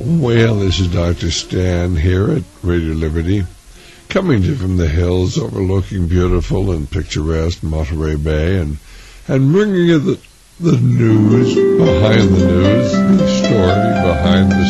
Well, this is Dr. Stan here at Radio Liberty, coming to you from the hills overlooking beautiful and picturesque Monterey Bay, and bringing you the news behind the news, the story behind the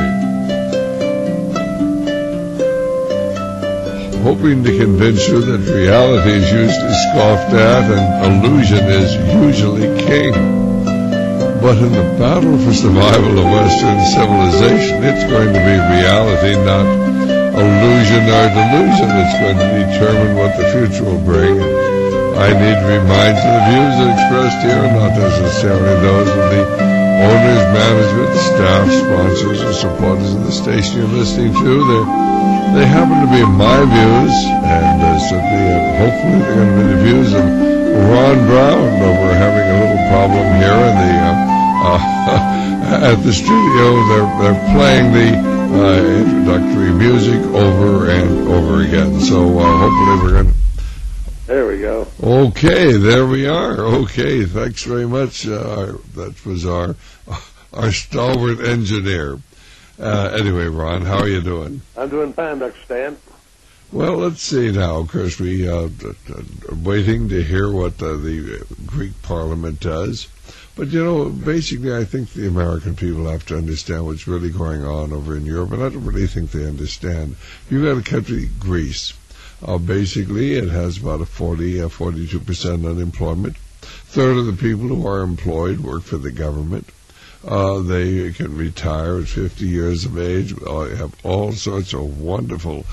story. Hoping to convince you that reality is usually scoffed at and illusion is usually king. But in the battle for survival of Western civilization, it's going to be reality, not illusion or delusion. It's going to determine what the future will bring. I need to remind you the views expressed here are not necessarily those of the owners, management, staff, sponsors, or supporters of the station you're listening to. They happen to be my views, and certainly, hopefully, they're going to be the views of Ron Brown. But we're having a little problem here in the at the studio. They're playing the introductory music over and over again. So hopefully we're going to... There we go. Okay, there we are. Okay, thanks very much. That was our stalwart engineer. Anyway, Ron, how are you doing? I'm doing fine, Dr. Stan. Well, let's see now. Of course, we are waiting to hear what the Greek Parliament does. But, basically, I think the American people have to understand what's really going on over in Europe, and I don't really think they understand. You've got a country, Greece. Basically, it has about a 42% unemployment. Third of the people who are employed work for the government. They can retire at 50 years of age. Have all sorts of wonderful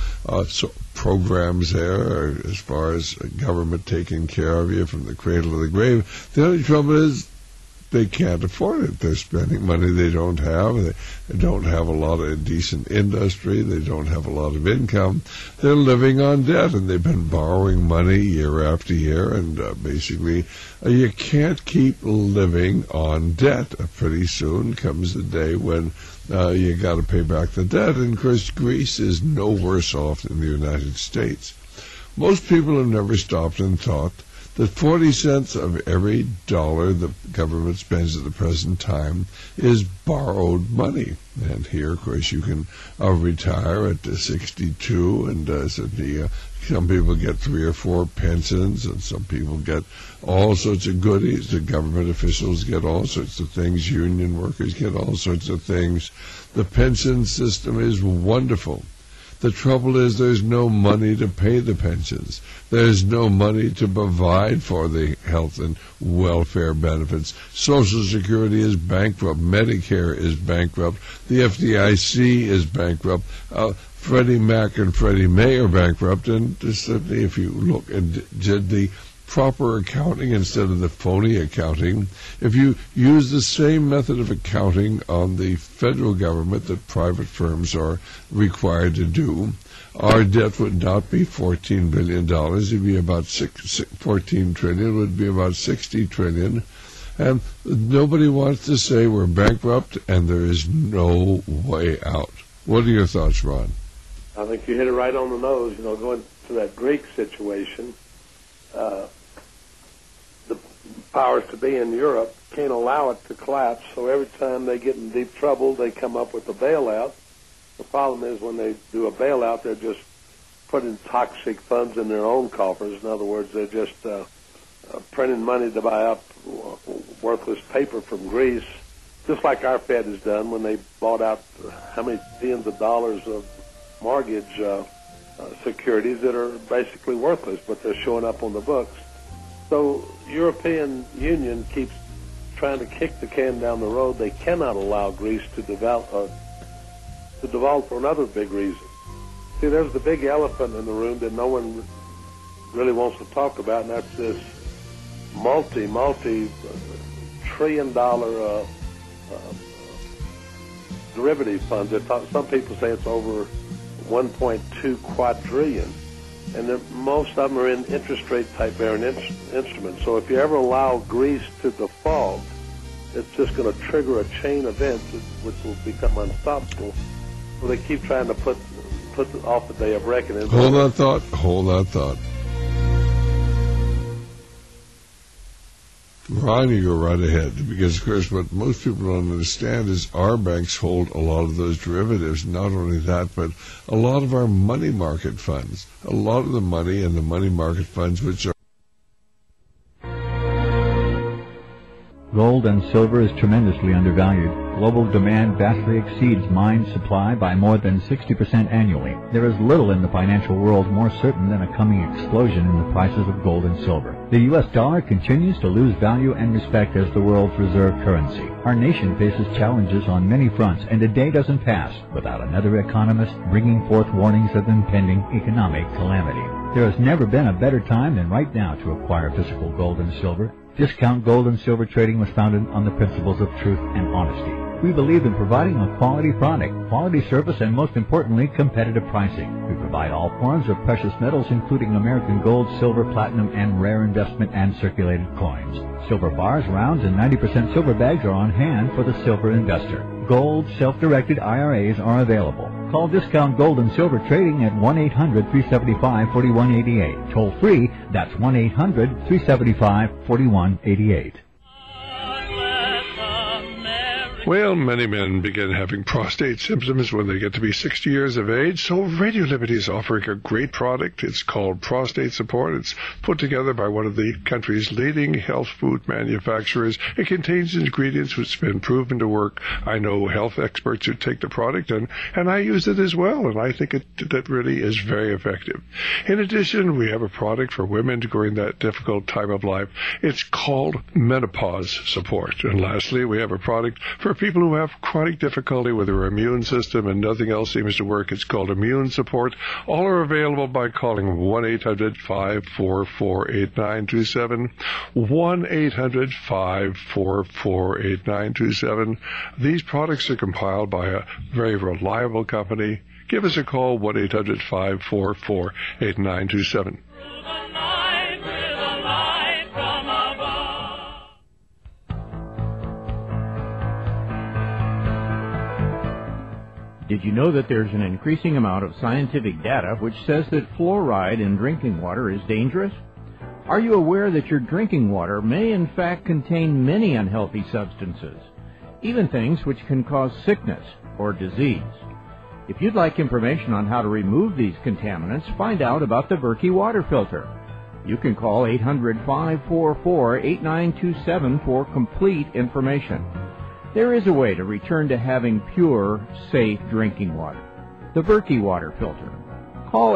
programs there as far as government taking care of you from the cradle to the grave. The only trouble is they can't afford it. They're spending money they don't have. They don't have a lot of decent industry. They don't have a lot of income. They're living on debt, and they've been borrowing money year after year, and basically you can't keep living on debt. Pretty soon comes the day when you got to pay back the debt, and of course Greece is no worse off than the United States. Most people have never stopped and thought that 40 cents of every dollar the government spends at the present time is borrowed money. And here, of course, you can retire at 62, and some people get 3 or 4 pensions, and some people get all sorts of goodies. The government officials get all sorts of things. Union workers get all sorts of things. The pension system is wonderful. The trouble is there's no money to pay the pensions. There's no money to provide for the health and welfare benefits. Social Security is bankrupt. Medicare is bankrupt. The FDIC is bankrupt. Freddie Mac and Freddie May are bankrupt. And certainly if you look at the proper accounting instead of the phony accounting, if you use the same method of accounting on the federal government that private firms are required to do, our debt would not be $14 billion. It would be about $14 trillion. It would be about $60 trillion. And nobody wants to say we're bankrupt and there is no way out. What are your thoughts, Ron? I think you hit it right on the nose. Going to that Greek situation, the powers to be in Europe can't allow it to collapse, so every time they get in deep trouble, they come up with a bailout. The problem is when they do a bailout, they're just putting toxic funds in their own coffers. In other words, they're just printing money to buy up worthless paper from Greece, just like our Fed has done when they bought out how many billions of dollars of mortgage securities that are basically worthless, but they're showing up on the books. So European Union keeps trying to kick the can down the road. They cannot allow Greece to develop for another big reason. See, there's the big elephant in the room that no one really wants to talk about, and that's this multi-trillion-dollar derivative funds. Some people say it's over 1.2 quadrillion. And most of them are in interest rate type bearing instruments. So if you ever allow Greece to default, it's just going to trigger a chain event which will become unstoppable. So they keep trying to put off the day of reckoning. Hold that thought. Ron, you go right ahead, because, of course, what most people don't understand is our banks hold a lot of those derivatives. Not only that, but a lot of our money market funds, a lot of the money in the money market funds, which are Gold and silver is tremendously undervalued. Global demand vastly exceeds mine supply by more than 60% annually. There is little in the financial world more certain than a coming explosion in the prices of gold and silver. The U.S. dollar continues to lose value and respect as the world's reserve currency. Our nation faces challenges on many fronts, and a day doesn't pass without another economist bringing forth warnings of impending economic calamity. There has never been a better time than right now to acquire physical gold and silver. Discount Gold and Silver Trading was founded on the principles of truth and honesty. We believe in providing a quality product, quality service, and most importantly, competitive pricing. We provide all forms of precious metals, including American gold, silver, platinum, and rare investment and circulated coins. Silver bars, rounds, and 90% silver bags are on hand for the silver investor. Gold self-directed IRAs are available. Call Discount Gold and Silver Trading at 1-800-375-4188. Toll free, that's 1-800-375-4188. Well, many men begin having prostate symptoms when they get to be 60 years of age, so Radio Liberty is offering a great product. It's called Prostate Support. It's put together by one of the country's leading health food manufacturers. It contains ingredients which have been proven to work. I know health experts who take the product, and I use it as well, and I think that really is very effective. In addition, we have a product for women during that difficult time of life. It's called Menopause Support. And lastly, we have a product for people who have chronic difficulty with their immune system and nothing else seems to work. It's called Immune Support. All are available by calling 1-800-544-8927, 1-800-544-8927. These products are compiled by a very reliable company. Give us a call, 1-800-544-8927. Did you know that there's an increasing amount of scientific data which says that fluoride in drinking water is dangerous? Are you aware that your drinking water may in fact contain many unhealthy substances, even things which can cause sickness or disease? If you'd like information on how to remove these contaminants, find out about the Berkey water filter. You can call 800-544-8927 for complete information. There is a way to return to having pure, safe drinking water. The Berkey water filter. Call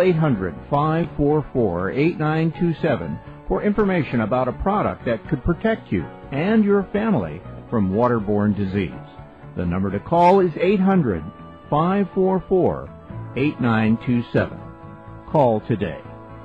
800-544-8927 for information about a product that could protect you and your family from waterborne disease. The number to call is 800-544-8927. Call today.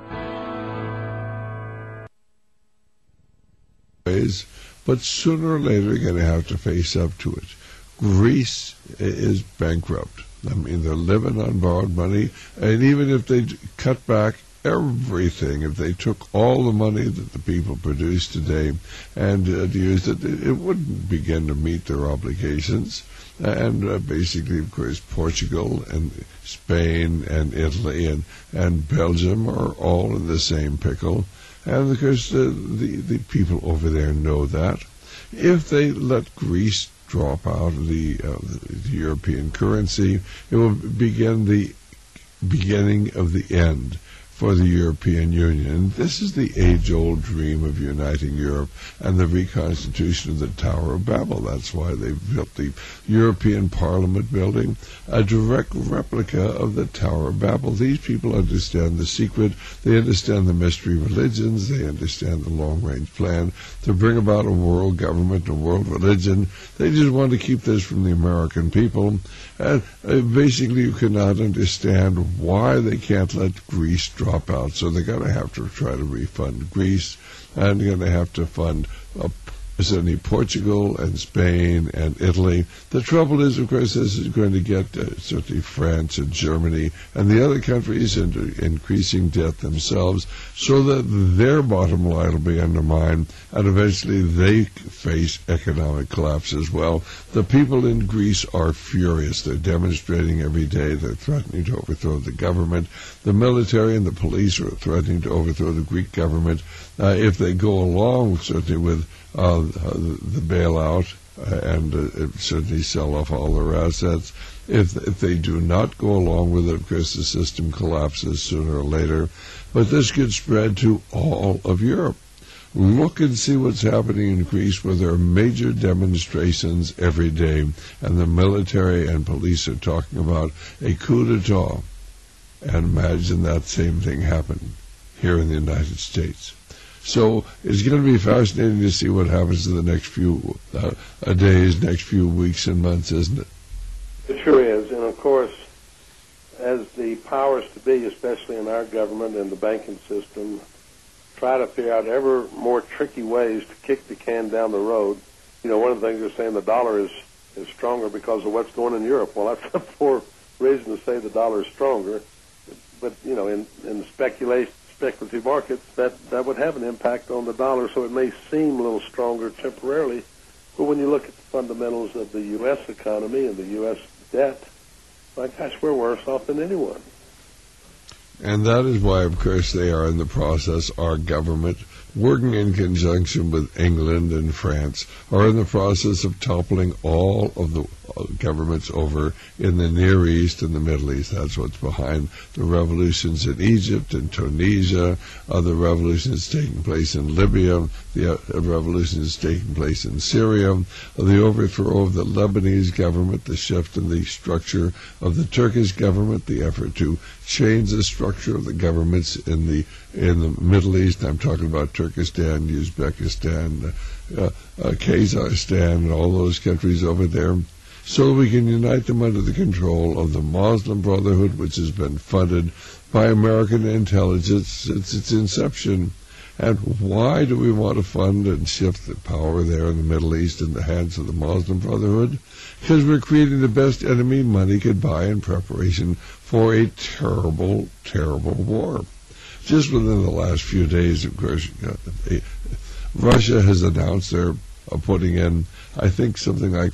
But sooner or later, you're going to have to face up to it. Greece is bankrupt. I mean, they're living on borrowed money, and even if they cut back everything, if they took all the money that the people produce today and used it, it wouldn't begin to meet their obligations. And basically, of course, Portugal and Spain and Italy and Belgium are all in the same pickle. And of course, the people over there know that. If they let Greece drop out of the European currency, it will begin the beginning of the end for the European Union. This is the age-old dream of uniting Europe and the reconstitution of the Tower of Babel. That's why they built the European Parliament building, a direct replica of the Tower of Babel. These people understand the secret. They understand the mystery religions. They understand the long-range plan to bring about a world government, a world religion. They just want to keep this from the American people. And basically, you cannot understand why they can't let Greece drop out. So they're going to have to try to refund Greece, and they're going to have to fund certainly Portugal and Spain and Italy. The trouble is, of course, this is going to get certainly France and Germany and the other countries into increasing debt themselves, so that their bottom line will be undermined, and eventually they face economic collapse as well. The people in Greece are furious. They're demonstrating every day. They're threatening to overthrow the government. The military and the police are threatening to overthrow the Greek government if they go along, certainly, with the bailout and certainly sell off all their assets. If they do not go along with it, of course, the system collapses sooner or later. But this could spread to all of Europe. Look and see what's happening in Greece, where there are major demonstrations every day, and the military and police are talking about a coup d'etat. And imagine that same thing happen here in the United States. So it's going to be fascinating to see what happens in the next few days, next few weeks and months, isn't it? It sure is. And, of course, as the powers to be, especially in our government and the banking system, try to figure out ever more tricky ways to kick the can down the road. You know, one of the things they're saying the dollar is stronger because of what's going on in Europe. Well, that's a poor reason to say the dollar is stronger. But, you know, in the speculative markets, that would have an impact on the dollar, so it may seem a little stronger temporarily. But when you look at the fundamentals of the U.S. economy and the U.S. debt, my gosh, we're worse off than anyone. And that is why, of course, they are in the process, our government, working in conjunction with England and France, are in the process of toppling all of the governments over in the Near East and the Middle East. That's what's behind the revolutions in Egypt and Tunisia, the revolutions taking place in Libya, the revolutions taking place in Syria, the overthrow of the Lebanese government, the shift in the structure of the Turkish government, the effort to change the structure of the governments in the Middle East. I'm talking about Turkestan, Uzbekistan, Kazakhstan, and all those countries over there, so we can unite them under the control of the Muslim Brotherhood, which has been funded by American intelligence since its inception. And why do we want to fund and shift the power there in the Middle East in the hands of the Muslim Brotherhood? Because we're creating the best enemy money could buy in preparation for a terrible, terrible war. Just within the last few days, of course, Russia has announced they're putting in, I think, something like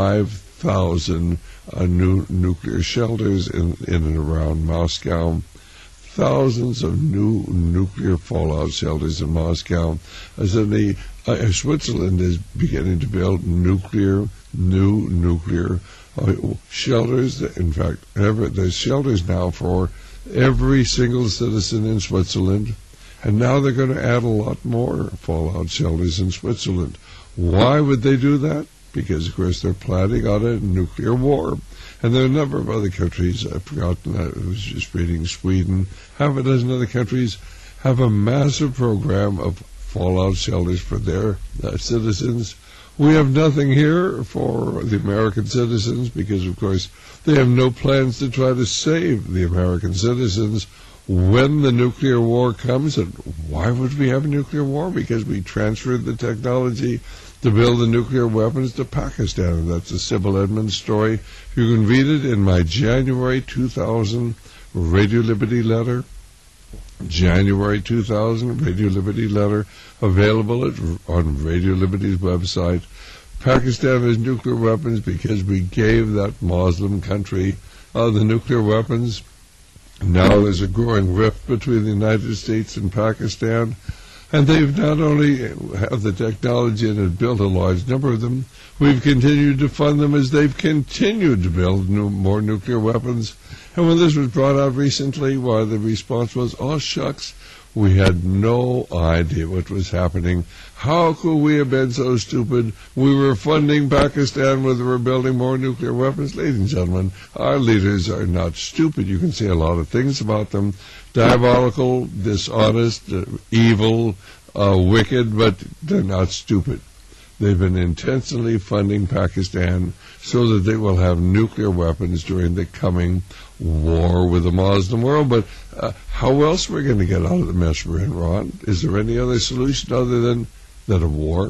5,000 new nuclear shelters in and around Moscow. Thousands of new nuclear fallout shelters in Moscow. As in Switzerland is beginning to build new nuclear shelters. In fact, there's shelters now for every single citizen in Switzerland. And now they're going to add a lot more fallout shelters in Switzerland. Why would they do that? Because, of course, they're planning on a nuclear war. And there are a number of other countries, I've forgotten, I was just reading Sweden, half a dozen other countries have a massive program of fallout shelters for their citizens. We have nothing here for the American citizens because, of course, they have no plans to try to save the American citizens when the nuclear war comes. And why would we have a nuclear war? Because we transferred the technology to build the nuclear weapons to Pakistan. And that's a Sybil Edmonds story. You can read it in my January 2000 Radio Liberty letter. January 2000 Radio Liberty letter, available on Radio Liberty's website. Pakistan has nuclear weapons because we gave that Muslim country the nuclear weapons. Now there's a growing rift between the United States and Pakistan. And they've not only have the technology and have built a large number of them, we've continued to fund them as they've continued to build more nuclear weapons. And when this was brought out recently, why the response was, oh, shucks, we had no idea what was happening. How could we have been so stupid? We were funding Pakistan when they were building more nuclear weapons. Ladies and gentlemen, our leaders are not stupid. You can say a lot of things about them. Diabolical, dishonest, evil, wicked, but they're not stupid. They've been intentionally funding Pakistan so that they will have nuclear weapons during the coming war with the Muslim world. But how else are we going to get out of the mess we're in, Ron? Is there any other solution other than a war?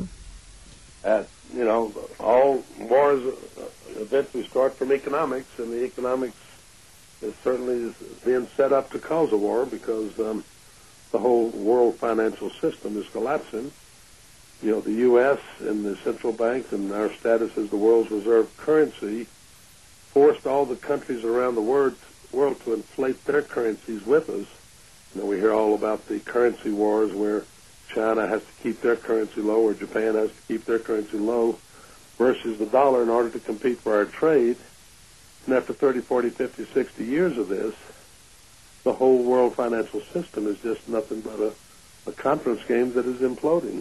All wars eventually start from economics, and the economics is certainly being set up to cause a war because the whole world financial system is collapsing. The U.S. and the central banks and our status as the world's reserve currency forced all the countries around the world to inflate their currencies with us. We hear all about the currency wars where China has to keep their currency low, or Japan has to keep their currency low versus the dollar in order to compete for our trade. And after 30, 40, 50, 60 years of this, the whole world financial system is just nothing but a conference game that is imploding.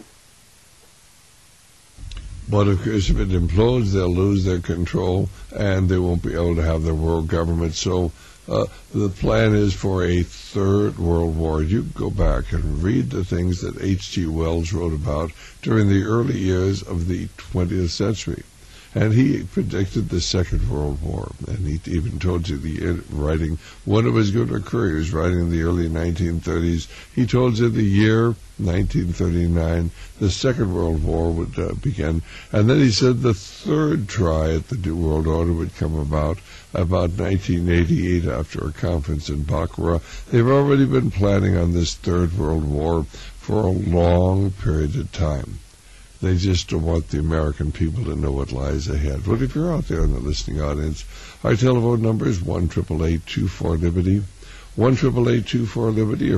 But of course, if it implodes, they'll lose their control, and they won't be able to have their world government. So the plan is for a third world war. You go back and read the things that H.G. Wells wrote about during the early years of the 20th century. And he predicted the Second World War, and he even told you writing when it was going to occur. He was writing in the early 1930s. He told you the year 1939, the Second World War would begin. And then he said the third try at the New World Order would come about 1988 after a conference in Baccarat. They've already been planning on this Third World War for a long period of time. They just don't want the American people to know what lies ahead. But if you're out there in the listening audience, our telephone number is 1-888-24-LIBERTY, 1-888-24-LIBERTY, or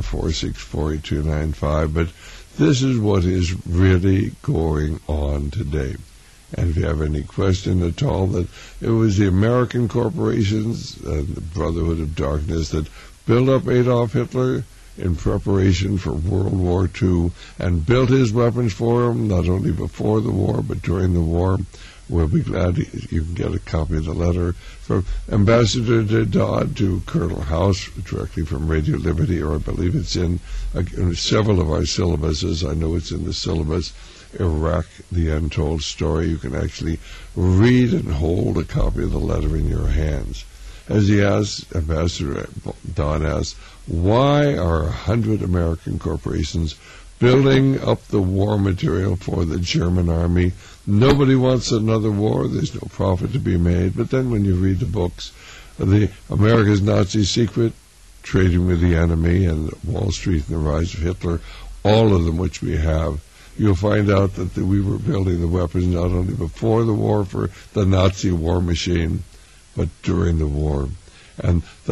464-8295. But this is what is really going on today. And if you have any question at all, that it was the American corporations and the Brotherhood of Darkness that built up Adolf Hitler in preparation for World War II, and built his weapons for him, not only before the war, but during the war. We'll be glad you can get a copy of the letter from Ambassador Dodd to Colonel House, directly from Radio Liberty, or I believe it's in several of our syllabuses. I know it's in the syllabus, Iraq, the Untold Story. You can actually read and hold a copy of the letter in your hands. As he asks, Ambassador Dodd asks, why are 100 American corporations building up the war material for the German army? Nobody wants another war. There's no profit to be made. But then when you read the books, the America's Nazi Secret, Trading with the Enemy, and Wall Street and the Rise of Hitler, all of them which we have, you'll find out that we were building the weapons not only before the war for the Nazi war machine, but during the war. And the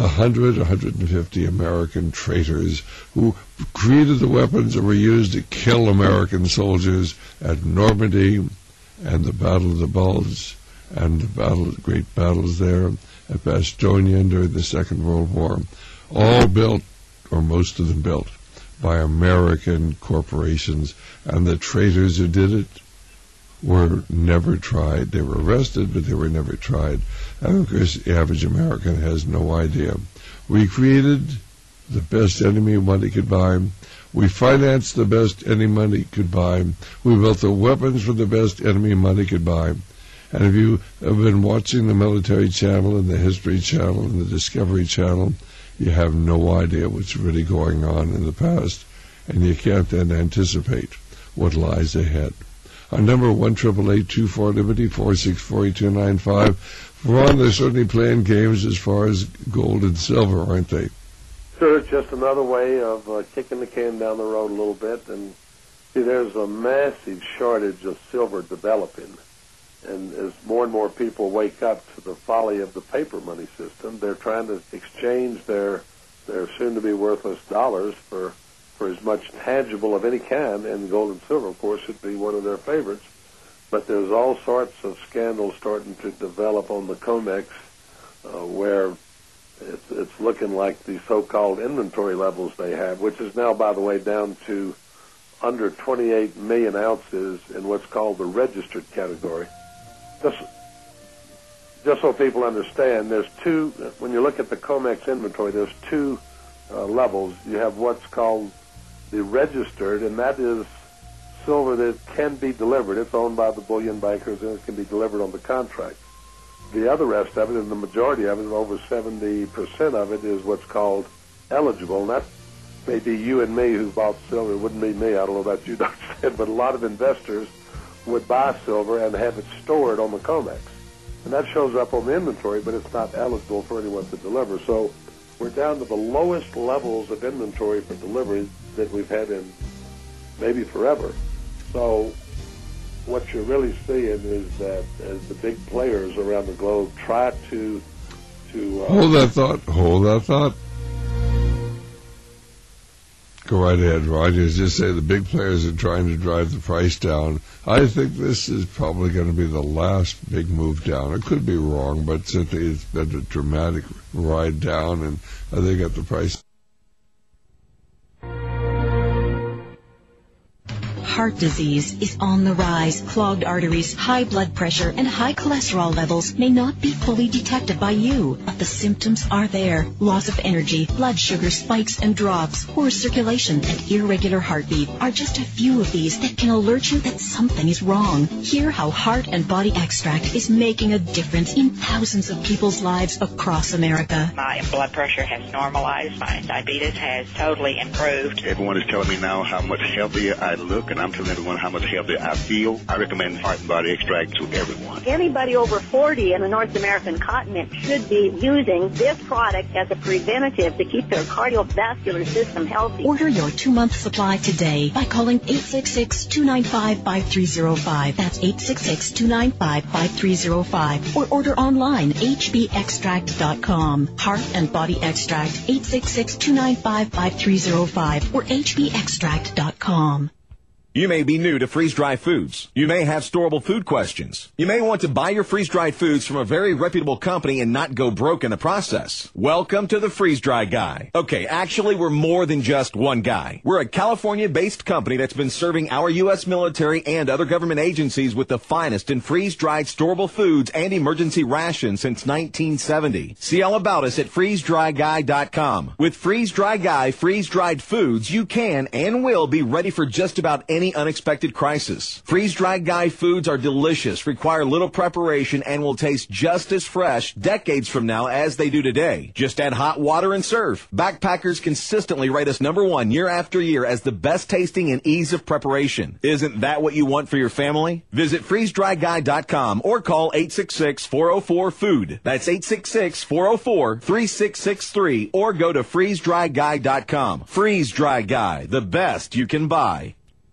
150 American traitors who created the weapons that were used to kill American soldiers at Normandy and the Battle of the Bulge and the great battles there at Bastogne during the Second World War, all built, or most of them built, by American corporations. And the traitors who did it were never tried. They were arrested, but they were never tried. And of course, the average American has no idea. We created the best enemy money could buy. We financed the best any money could buy. We built the weapons for the best enemy money could buy. And if you have been watching the Military Channel and the History Channel and the Discovery Channel, you have no idea what's really going on in the past, and you can't then anticipate what lies ahead. Our number 1-888-24-LIBERTY, 464-8295. Ron, they're certainly playing games as far as gold and silver, aren't they? Sure, it's just another way of kicking the can down the road a little bit. And see, there's a massive shortage of silver developing. And as more and more people wake up to the folly of the paper money system, they're trying to exchange their soon-to-be worthless dollars for as much tangible of any kind, and gold and silver, of course, should be one of their favorites. But there's all sorts of scandals starting to develop on the COMEX, where it's looking like the so-called inventory levels they have, which is now, by the way, down to under 28 million ounces in what's called the registered category. Just so people understand, there's two, when you look at the COMEX inventory, there's two levels. You have what's called the registered, and that is silver that can be delivered. It's owned by the bullion bankers, and it can be delivered on the contract. The other rest of it, and the majority of it, over 70% of it, is what's called eligible. And that may be you and me who bought silver. It wouldn't be me. I don't know about you, Dr. Ted, but a lot of investors would buy silver and have it stored on the COMEX. And that shows up on the inventory, but it's not eligible for anyone to deliver. So we're down to the lowest levels of inventory for delivery that we've had in maybe forever. So what you're really seeing is that as the big players around the globe try to hold that thought. Go right ahead, Rogers. Just say the big players are trying to drive the price down. I think this is probably going to be the last big move down. It could be wrong, but certainly it's been a dramatic ride down, and they got the price. Heart disease is on the rise. Clogged arteries, high blood pressure, and high cholesterol levels may not be fully detected by you, but the symptoms are there. Loss of energy, blood sugar spikes and drops, poor circulation, and irregular heartbeat are just a few of these that can alert you that something is wrong. Hear how Heart and Body Extract is making a difference in thousands of people's lives across America. My blood pressure has normalized. My diabetes has totally improved. Everyone is telling me now how much healthier I look, and I'm telling everyone how much healthier I feel. I recommend Heart and Body Extract to everyone. Anybody over 40 in the North American continent should be using this product as a preventative to keep their cardiovascular system healthy. Order your 2-month supply today by calling 866-295-5305. That's 866-295-5305. Or order online, hbextract.com. Heart and Body Extract, 866-295-5305 or hbextract.com. You may be new to freeze-dried foods. You may have storable food questions. You may want to buy your freeze-dried foods from a very reputable company and not go broke in the process. Welcome to the Freeze-Dry Guy. Okay, actually, we're more than just one guy. We're a California-based company that's been serving our U.S. military and other government agencies with the finest in freeze-dried storable foods and emergency rations since 1970. See all about us at freezedryguy.com. With Freeze-Dry Guy freeze-dried foods, you can and will be ready for just about any unexpected crisis. Freeze-dried Guy foods are delicious, require little preparation, and will taste just as fresh decades from now as they do today. Just add hot water and serve. Backpackers consistently rate us #1 year after year as the best tasting and ease of preparation. Isn't that what you want for your family? Visit freezedryguy.com or call 866-404-FOOD. That's 866-404-3663 or go to freezedryguy.com. Freeze-Dry Guy, the best you can buy.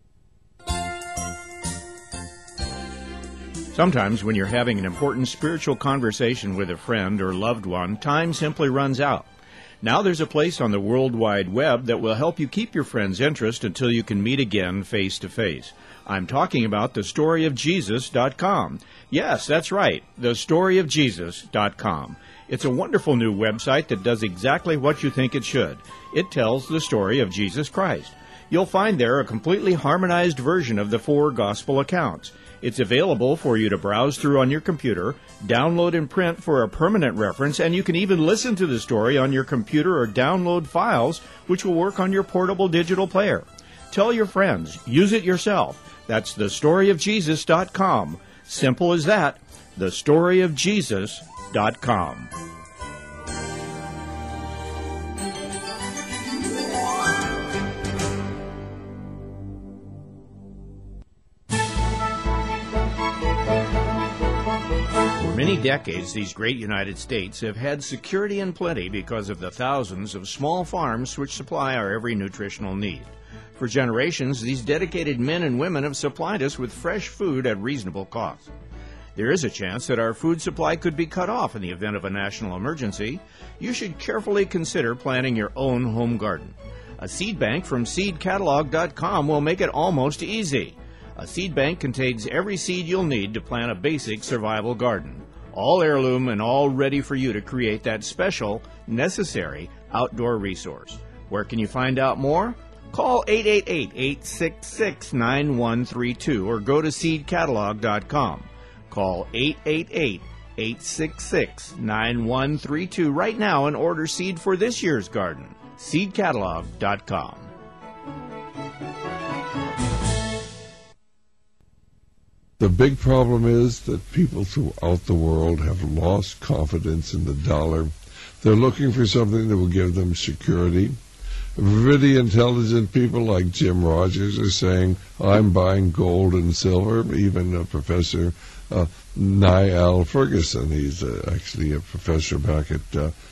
Sometimes when you're having an important spiritual conversation with a friend or loved one, time simply runs out. Now there's a place on the World Wide Web that will help you keep your friend's interest until you can meet again face to face. I'm talking about thestoryofjesus.com. Yes, that's right, thestoryofjesus.com. It's a wonderful new website that does exactly what you think it should. It tells the story of Jesus Christ. You'll find there a completely harmonized version of the 4 gospel accounts. It's available for you to browse through on your computer, download and print for a permanent reference, and you can even listen to the story on your computer or download files, which will work on your portable digital player. Tell your friends. Use it yourself. That's thestoryofjesus.com. Simple as that. thestoryofjesus.com. For many decades, these great United States have had security and plenty because of the thousands of small farms which supply our every nutritional need. For generations, these dedicated men and women have supplied us with fresh food at reasonable cost. There is a chance that our food supply could be cut off in the event of a national emergency. You should carefully consider planting your own home garden. A seed bank from seedcatalog.com will make it almost easy. A seed bank contains every seed you'll need to plant a basic survival garden. All heirloom and all ready for you to create that special, necessary outdoor resource. Where can you find out more? Call 888-866-9132 or go to seedcatalog.com. Call 888-866-9132 right now and order seed for this year's garden. seedcatalog.com. The big problem is that people throughout the world have lost confidence in the dollar. They're looking for something that will give them security. Really intelligent people like Jim Rogers are saying, I'm buying gold and silver. Even Professor Niall Ferguson, he's actually a professor back at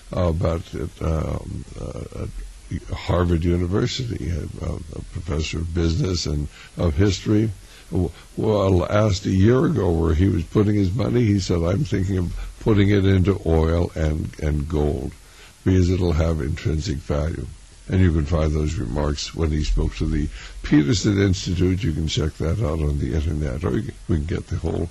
Harvard University, a professor of business and of history. Well, asked a year ago where he was putting his money, he said, I'm thinking of putting it into oil and gold because it'll have intrinsic value. And you can find those remarks when he spoke to the Peterson Institute. You can check that out on the internet, or we can get the whole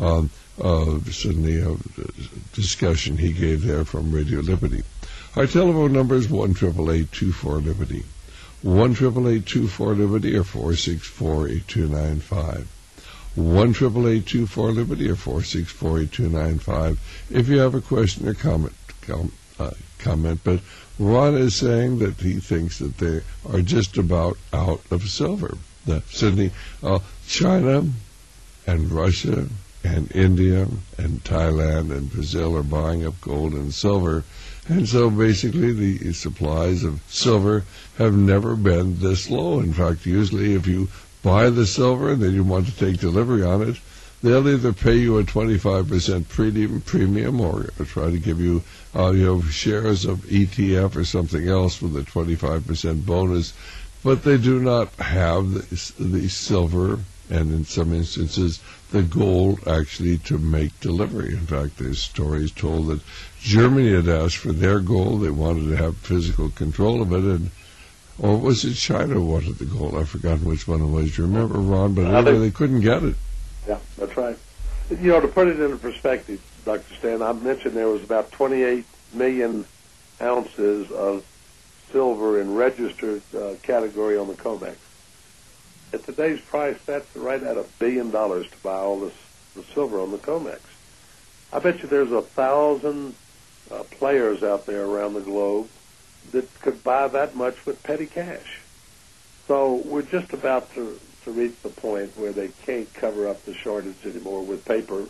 discussion he gave there from Radio Liberty. Our telephone number is 1-888-24-LIBERTY. 1-888-24-LIBERTY or 464-8295. 1-888-24-LIBERTY or 464-8295. If you have a question or comment. But Ron is saying that he thinks that they are just about out of silver. Sydney, China and Russia and India and Thailand and Brazil are buying up gold and silver. And so basically the supplies of silver have never been this low. In fact, usually if you buy the silver and then you want to take delivery on it, they'll either pay you a 25% premium or try to give you shares of ETF or something else with a 25% bonus. But they do not have the silver and in some instances the gold actually to make delivery. In fact, there's stories told that Germany had asked for their gold. They wanted to have physical control of it, or was it China who wanted the gold? I've forgotten which one it was. You remember, Ron? But anyway, they couldn't get it. Yeah, that's right. To put it into perspective, Dr. Stan, I mentioned there was about 28 million ounces of silver in registered category on the COMEX. At today's price, that's right at $1 billion to buy all the silver on the COMEX. I bet you there's 1,000 players out there around the globe that could buy that much with petty cash. So we're just about to reach the point where they can't cover up the shortage anymore with paper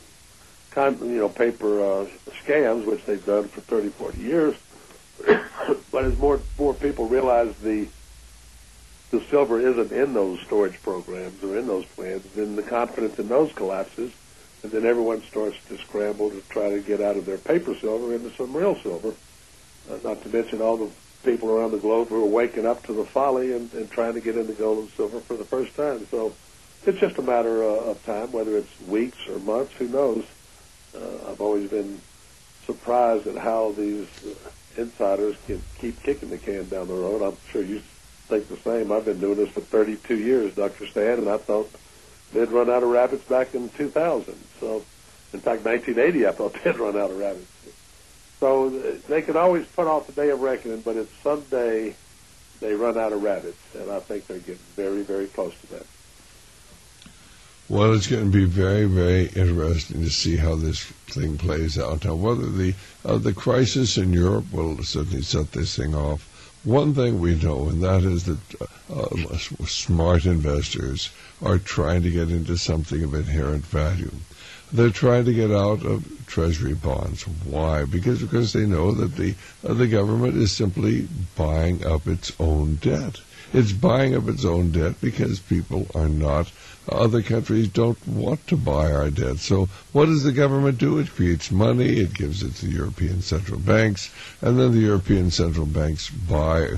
scams, which they've done for 30, 40 years. But as more people realize the silver isn't in those storage programs or in those plans, then the confidence in those collapses, and then everyone starts to scramble to try to get out of their paper silver into some real silver. Not to mention all the people around the globe who are waking up to the folly and trying to get into gold and silver for the first time. So it's just a matter of time, whether it's weeks or months, who knows. I've always been surprised at how these insiders can keep kicking the can down the road. I'm sure you think the same. I've been doing this for 32 years, Dr. Stan, and I thought they'd run out of rabbits back in 2000. So, in fact, 1980, I thought they'd run out of rabbits. So they can always put off the day of reckoning, but it's someday they run out of rabbits, and I think they're getting very, very close to that. Well, it's going to be very, very interesting to see how this thing plays out. Now, whether the crisis in Europe will certainly set this thing off. One thing we know, and that is that smart investors are trying to get into something of inherent value. They're trying to get out of Treasury bonds. Why? Because they know that the government is simply buying up its own debt. It's buying up its own debt because people are not. Other countries don't want to buy our debt. So what does the government do? It creates money. It gives it to the European central banks, and then the European central banks buy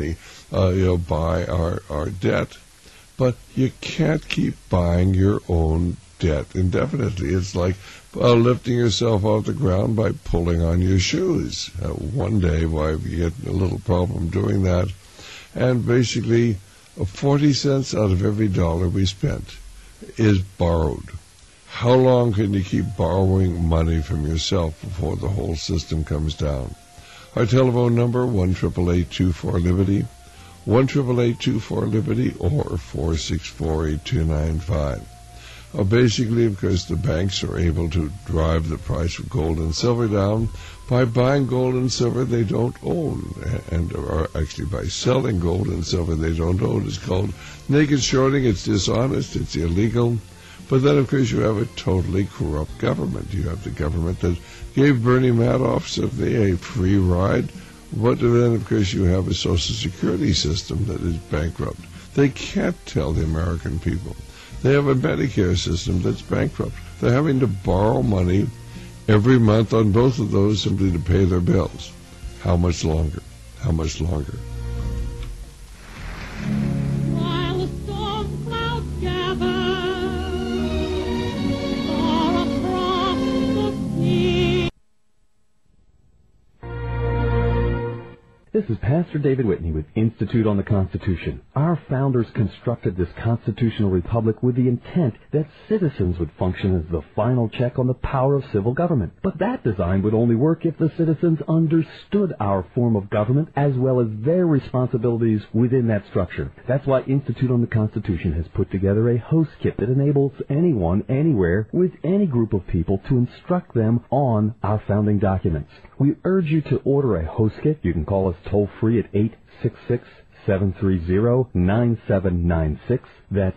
our debt. But you can't keep buying your own debt indefinitely. It's like lifting yourself off the ground by pulling on your shoes. One day, you get a little problem doing that, and basically 40 cents out of every dollar we spent is borrowed. How long can you keep borrowing money from yourself before the whole system comes down? Our telephone number, 1-888-24-LIBERTY, 1-888-24-LIBERTY, or 464-8295. Basically, because the banks are able to drive the price of gold and silver down by buying gold and silver they don't own, or actually by selling gold and silver they don't own. It's called naked shorting. It's dishonest. It's illegal. But then, of course, you have a totally corrupt government. You have the government that gave Bernie Madoff a free ride. But then, of course, you have a Social Security system that is bankrupt. They can't tell the American people. They have a Medicare system that's bankrupt. They're having to borrow money every month on both of those simply to pay their bills. How much longer? How much longer? While the storm clouds gather far across the sea. This is Pastor David Whitney with Institute on the Constitution. Our founders constructed this constitutional republic with the intent that citizens would function as the final check on the power of civil government. But that design would only work if the citizens understood our form of government as well as their responsibilities within that structure. That's why Institute on the Constitution has put together a host kit that enables anyone, anywhere, with any group of people to instruct them on our founding documents. We urge you to order a host kit. You can call us toll-free at 866-730-9796. That's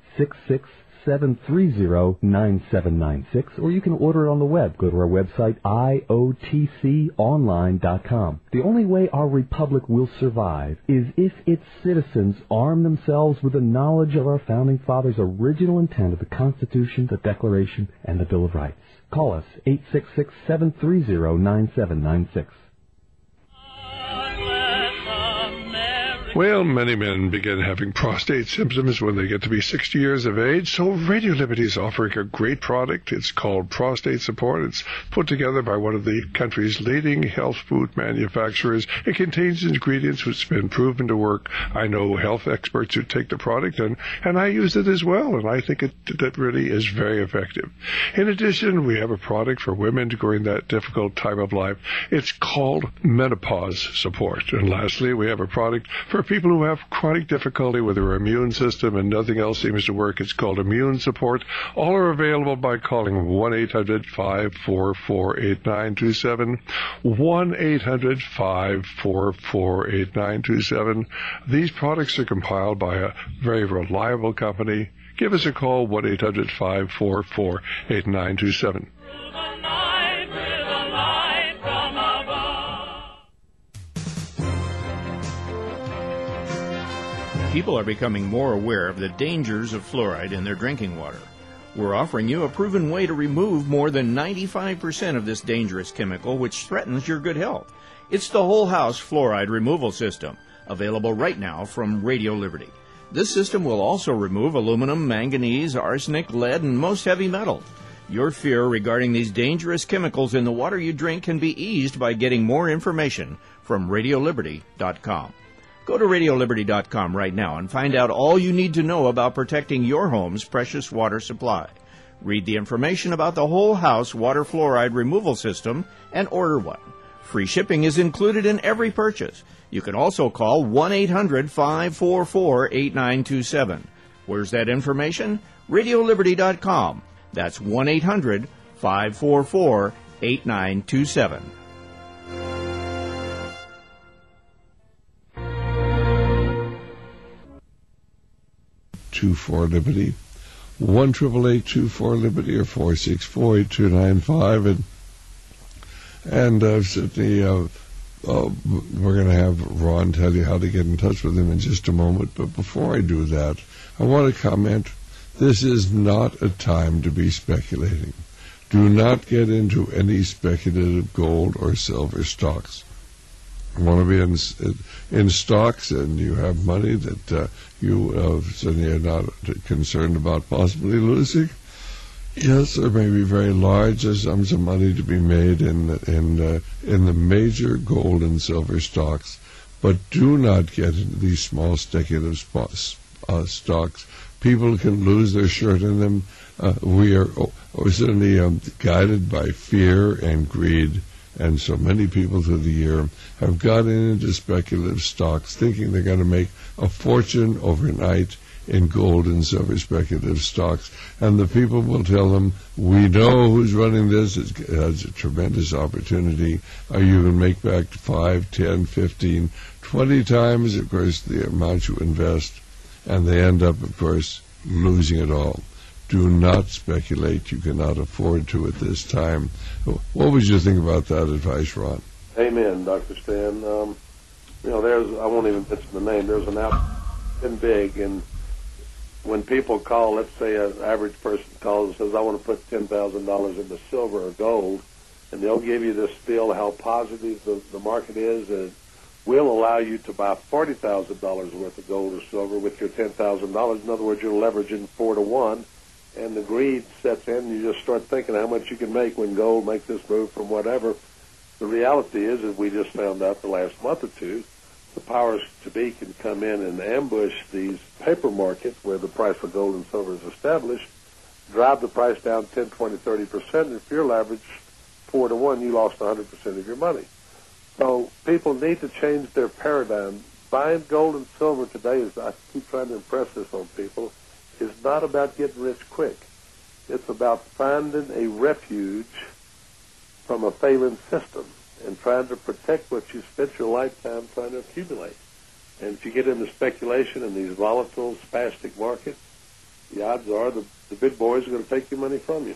866-730-9796. Or you can order it on the web. Go to our website, iotconline.com. The only way our republic will survive is if its citizens arm themselves with the knowledge of our founding fathers' original intent of the Constitution, the Declaration, and the Bill of Rights. Call us, 866-730-9796. Well, many men begin having prostate symptoms when they get to be 60 years of age, so Radio Liberty is offering a great product. It's called Prostate Support. It's put together by one of the country's leading health food manufacturers. It contains ingredients which have been proven to work. I know health experts who take the product, and I use it as well, and I think it really is very effective. In addition, we have a product for women during that difficult time of life. It's called Menopause Support. And lastly, we have a product for people who have chronic difficulty with their immune system and nothing else seems to work. It's called Immune Support. All are available by calling 1-800-544-8927, 1-800-544-8927. These products are compiled by a very reliable company. Give us a call, 1-800-544-8927. People are becoming more aware of the dangers of fluoride in their drinking water. We're offering you a proven way to remove more than 95% of this dangerous chemical which threatens your good health. It's the Whole House Fluoride Removal System, available right now from Radio Liberty. This system will also remove aluminum, manganese, arsenic, lead, and most heavy metals. Your fear regarding these dangerous chemicals in the water you drink can be eased by getting more information from RadioLiberty.com. Go to RadioLiberty.com right now and find out all you need to know about protecting your home's precious water supply. Read the information about the Whole House Water Fluoride Removal System and order one. Free shipping is included in every purchase. You can also call 1-800-544-8927. Where's that information? RadioLiberty.com. That's 1-800-544-8927. 24-LIBERTY, 1-888-24-LIBERTY or 464-8295. And certainly we're going to have Ron tell you how to get in touch with him in just a moment. But before I do that, I want to comment, this is not a time to be speculating. Do not get into any speculative gold or silver stocks. You want to be in stocks and you have money that you certainly are not concerned about possibly losing. Yes, there may be very large sums of money to be made in the major gold and silver stocks, but do not get into these small speculative stocks. People can lose their shirt in them. We are certainly guided by fear and greed. And so many people through the year have gotten into speculative stocks thinking they're going to make a fortune overnight in gold and silver speculative stocks. And the people will tell them, we know who's running this. It has a tremendous opportunity. You can make back 5, 10, 15, 20 times, of course, the amount you invest. And they end up, of course, losing it all. Do not speculate. You cannot afford to at this time. What would you think about that advice, Ron? Amen, Dr. Stan. I won't even mention the name. There's an app been big, and when people call, let's say an average person calls and says, I want to put $10,000 into silver or gold, and they'll give you this spiel how positive the market is, and it will allow you to buy $40,000 worth of gold or silver with your $10,000. In other words, you're leveraging 4 to 1. And the greed sets in, you just start thinking how much you can make when gold makes this move from whatever. The reality is we just found out the last month or two the powers to be can come in and ambush these paper markets where the price for gold and silver is established, drive the price down 10, 20, 30%. If you're leveraged 4 to 1, you lost 100% of your money. So people need to change their paradigm. Buying gold and silver today, is, I keep trying to impress this on people, is not about getting rich quick. It's about finding a refuge from a failing system and trying to protect what you spent your lifetime trying to accumulate. And if you get into speculation in these volatile, spastic markets, the odds are the big boys are going to take your money from you.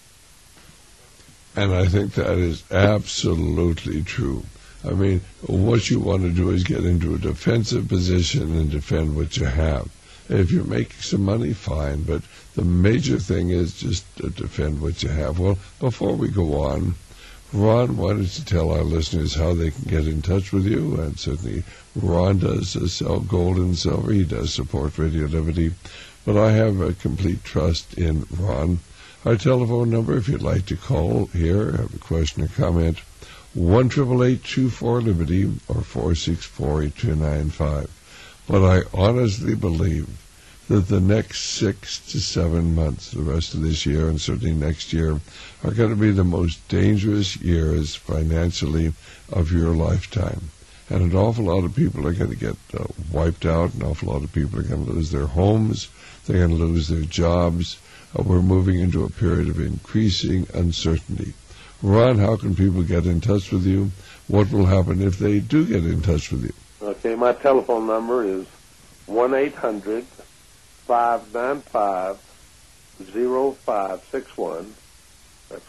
And I think that is absolutely true. I mean, what you want to do is get into a defensive position and defend what you have. If you're making some money, fine, but the major thing is just to defend what you have. Well, before we go on, Ron, why don't you tell our listeners how they can get in touch with you? And certainly Ron does sell gold and silver. He does support Radio Liberty. But I have a complete trust in Ron. Our telephone number, if you'd like to call here, have a question or comment, 1-888-24-LIBERTY or 464-8295. But I honestly believe that the next 6 to 7 months, the rest of this year and certainly next year, are going to be the most dangerous years financially of your lifetime. And an awful lot of people are going to get wiped out. An awful lot of people are going to lose their homes. They're going to lose their jobs. We're moving into a period of increasing uncertainty. Ron, how can people get in touch with you? What will happen if they do get in touch with you? Okay, my telephone number is 1-800-595-0561. That's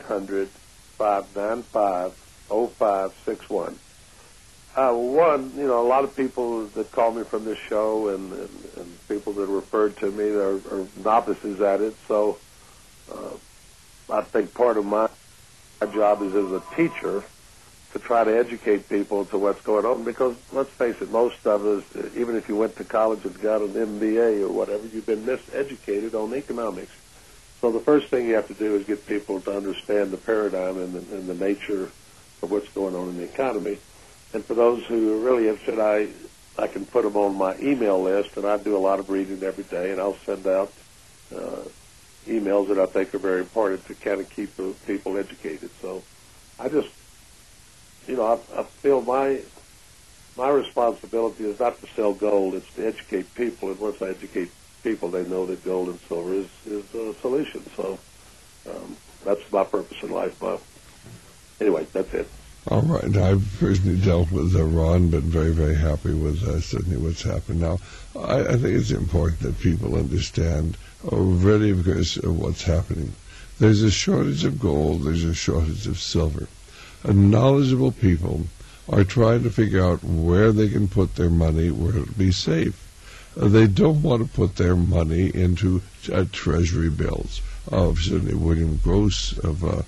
1-800-595-0561. A lot of people that call me from this show and people that referred to me are novices at it. So I think part of my job is as a teacher to try to educate people to what's going on. Because let's face it, most of us, even if you went to college and got an MBA or whatever, you've been miseducated on economics. So the first thing you have to do is get people to understand the paradigm and the nature of what's going on in the economy. And for those who are really interested, I can put them on my email list, and I do a lot of reading every day, and I'll send out emails that I think are very important to kind of keep people educated. So I just, I feel my responsibility is not to sell gold, it's to educate people, and once I educate people, they know that gold and silver is a solution. So that's my purpose in life, Bob. Anyway, that's it. All right. I've personally dealt with Ron, been very, very happy with certainly what's happened. Now, I think it's important that people understand already because of what's happening. There's a shortage of gold. There's a shortage of silver. Knowledgeable people are trying to figure out where they can put their money, where it'll be safe. They don't want to put their money into treasury bills. Certainly William Gross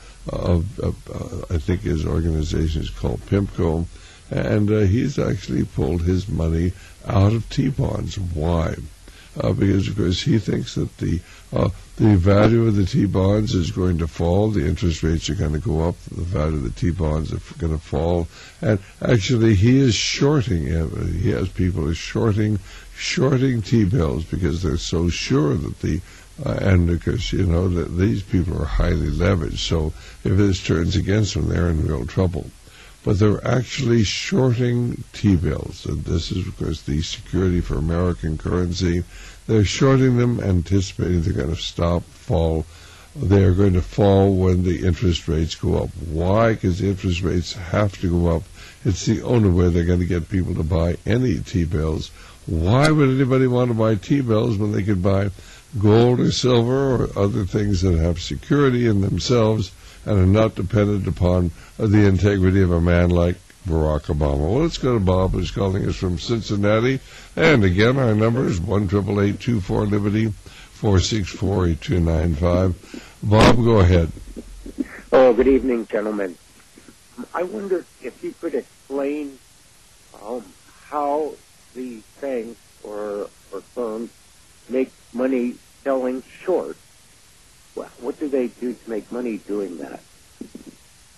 I think his organization is called PIMCO, and he's actually pulled his money out of T-bonds. Why? Because, of course, he thinks that the value of the T-bonds is going to fall, the interest rates are going to go up, the value of the T-bonds are going to fall, and actually he is shorting, he has people who are shorting T-bills because they're so sure that and because, that these people are highly leveraged, so if this turns against them, they're in real trouble. But they're actually shorting T-bills, and this is, of course, the security for American currency. They're shorting them, anticipating they're going to fall. They're going to fall when the interest rates go up. Why? Because the interest rates have to go up. It's the only way they're going to get people to buy any T-bills. Why would anybody want to buy T-bills when they could buy gold or silver or other things that have security in themselves and are not dependent upon the integrity of a man like Barack Obama? Well, let's go to Bob, who's calling us from Cincinnati. And again, our number is 1-888-24-LIBERTY, 464-8295. Bob, go ahead. Oh, good evening, gentlemen. I wonder if you could explain how the banks or firms make money selling short. Well, what do they do to make money doing that?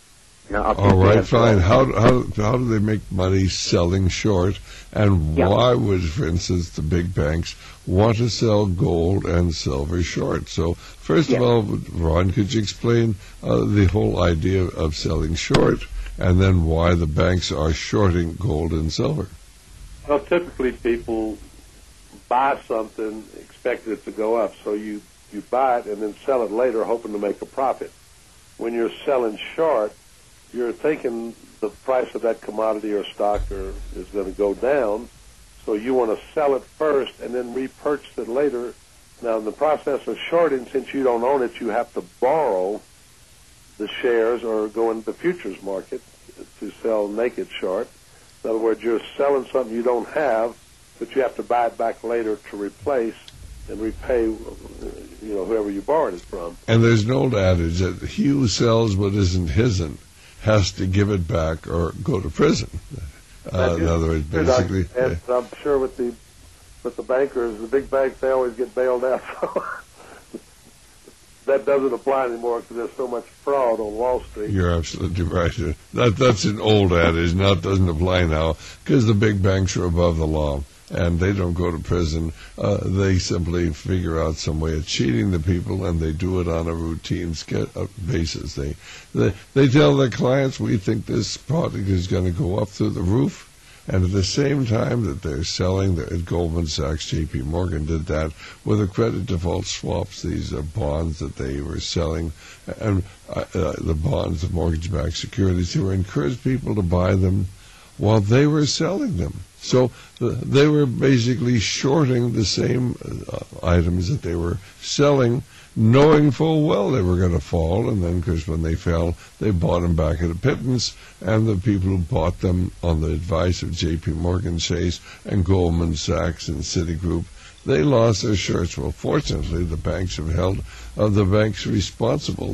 All right, fine. How do they make money selling short, and why would, for instance, the big banks want to sell gold and silver short? So, first of all, Ron, could you explain the whole idea of selling short, and then why the banks are shorting gold and silver? Well, typically people buy something, expecting it to go up, so you buy it and then sell it later, hoping to make a profit. When you're selling short, you're thinking the price of that commodity or stock is going to go down, so you want to sell it first and then repurchase it later. Now, in the process of shorting, since you don't own it, you have to borrow the shares or go into the futures market to sell naked short. In other words, you're selling something you don't have, but you have to buy it back later to replace and repay, whoever you borrowed it from. And there's an old adage that he who sells what isn't his'n has to give it back or go to prison. In other words, basically. And I'm sure with the bankers, the big banks, they always get bailed out. So that doesn't apply anymore because there's so much fraud on Wall Street. You're absolutely right. That's an old adage. Now it doesn't apply now because the big banks are above the law. And they don't go to prison. They simply figure out some way of cheating the people, and they do it on a routine basis. They tell their clients, we think this product is going to go up through the roof, and at the same time that they're selling, Goldman Sachs, J.P. Morgan did that with the credit default swaps, these bonds that they were selling, and the bonds, the mortgage-backed securities, they were encouraged people to buy them while they were selling them. So they were basically shorting the same items that they were selling, knowing full well they were going to fall. And then, because when they fell, they bought them back at a pittance. And the people who bought them on the advice of J.P. Morgan Chase and Goldman Sachs and Citigroup, they lost their shirts. Well, fortunately, the banks have held the banks responsible.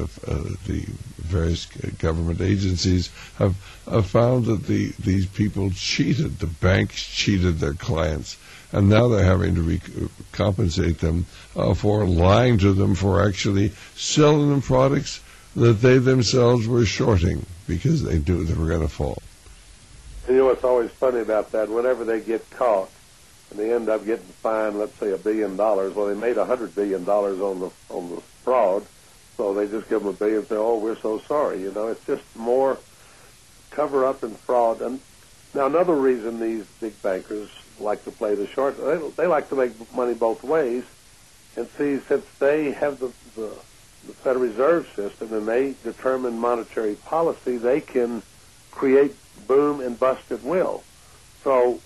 The various government agencies have found that these people cheated. The banks cheated their clients, and now they're having to compensate them for lying to them, for actually selling them products that they themselves were shorting because they knew they were going to fall. And you know what's always funny about that? Whenever they get caught, and they end up getting fined, let's say $1 billion. Well, they made $100 billion on the fraud, so they just give them $1 billion and say, "Oh, we're so sorry." It's just more cover up and fraud. And now another reason these big bankers like to play the short, they like to make money both ways. And see, since they have the Federal Reserve System and they determine monetary policy, they can create boom and bust at will. So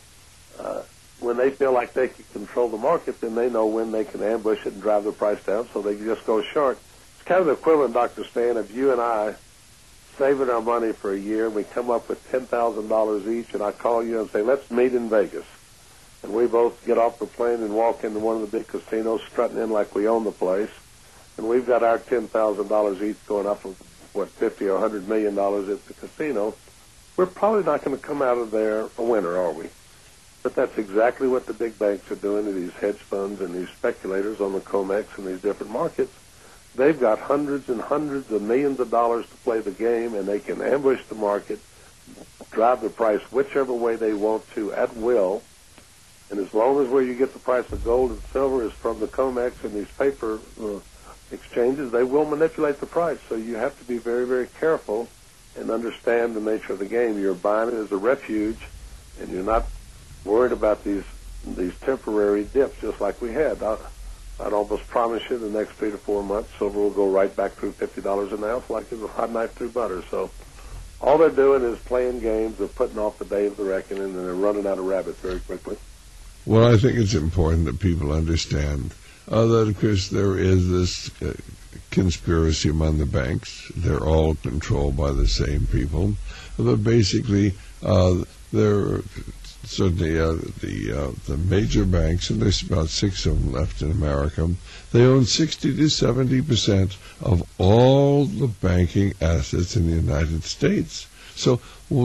when they feel like they can control the market, then they know when they can ambush it and drive the price down, so they just go short. It's kind of the equivalent, Dr. Stan, of you and I saving our money for a year, and we come up with $10,000 each, and I call you and say, let's meet in Vegas. And we both get off the plane and walk into one of the big casinos, strutting in like we own the place, and we've got our $10,000 each going up of, $50 or $100 million at the casino. We're probably not going to come out of there a winner, are we? But that's exactly what the big banks are doing to these hedge funds and these speculators on the COMEX and these different markets. They've got hundreds and hundreds of millions of dollars to play the game, and they can ambush the market, drive the price whichever way they want to at will. And as long as where you get the price of gold and silver is from the COMEX and these paper exchanges, they will manipulate the price. So you have to be very, very careful and understand the nature of the game. You're buying it as a refuge, and you're not worried about these temporary dips, just like we had. I'd almost promise you the next 3 to 4 months, silver will go right back through $50 an ounce like it's a hot knife through butter. So all they're doing is playing games. They're putting off the day of the reckoning, and they're running out of rabbits very quickly. Well, I think it's important that people understand that, of course, there is this conspiracy among the banks. They're all controlled by the same people. But basically, they're certainly the major banks, and there's about 6 of them left in America, they own 60 to 70% of all the banking assets in the United States. So,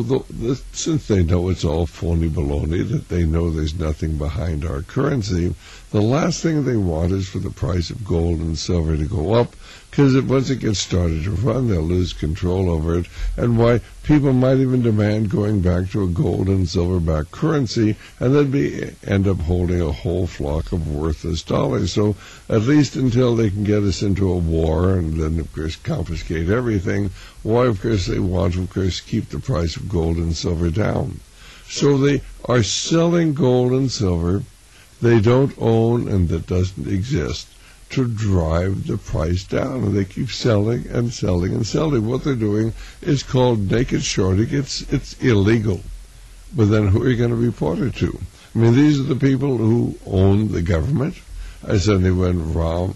since they know it's all phony baloney, that they know there's nothing behind our currency, the last thing they want is for the price of gold and silver to go up, because once it gets started to run, they'll lose control over it, and why people might even demand going back to a gold and silver-backed currency, and then end up holding a whole flock of worthless dollars. So at least until they can get us into a war and then, of course, confiscate everything, why, of course, they want to, of course, keep the price of gold and silver down. So they are selling gold and silver they don't own and that doesn't exist to drive the price down. And they keep selling and selling and selling. What they're doing is called naked shorting. It's illegal. But then who are you going to report it to? I mean, these are the people who own the government. Certainly when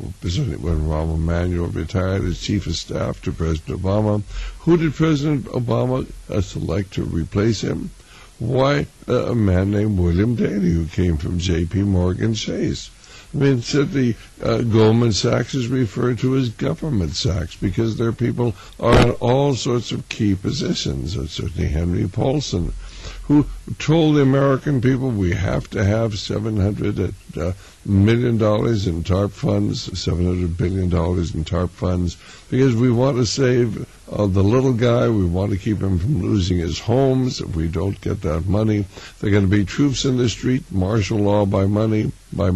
Rahm Emanuel retired as chief of staff to President Obama, who did President Obama select to replace him? Why, a man named William Daley, who came from J.P. Morgan Chase. I mean, certainly Goldman Sachs is referred to as government Sachs because their people are in all sorts of key positions. Certainly Henry Paulson, who told the American people we have to have $700 million in TARP funds, $700 billion in TARP funds, because we want to save the little guy. We want to keep him from losing his homes. If we don't get that money, there are going to be troops in the street, martial law by Monday.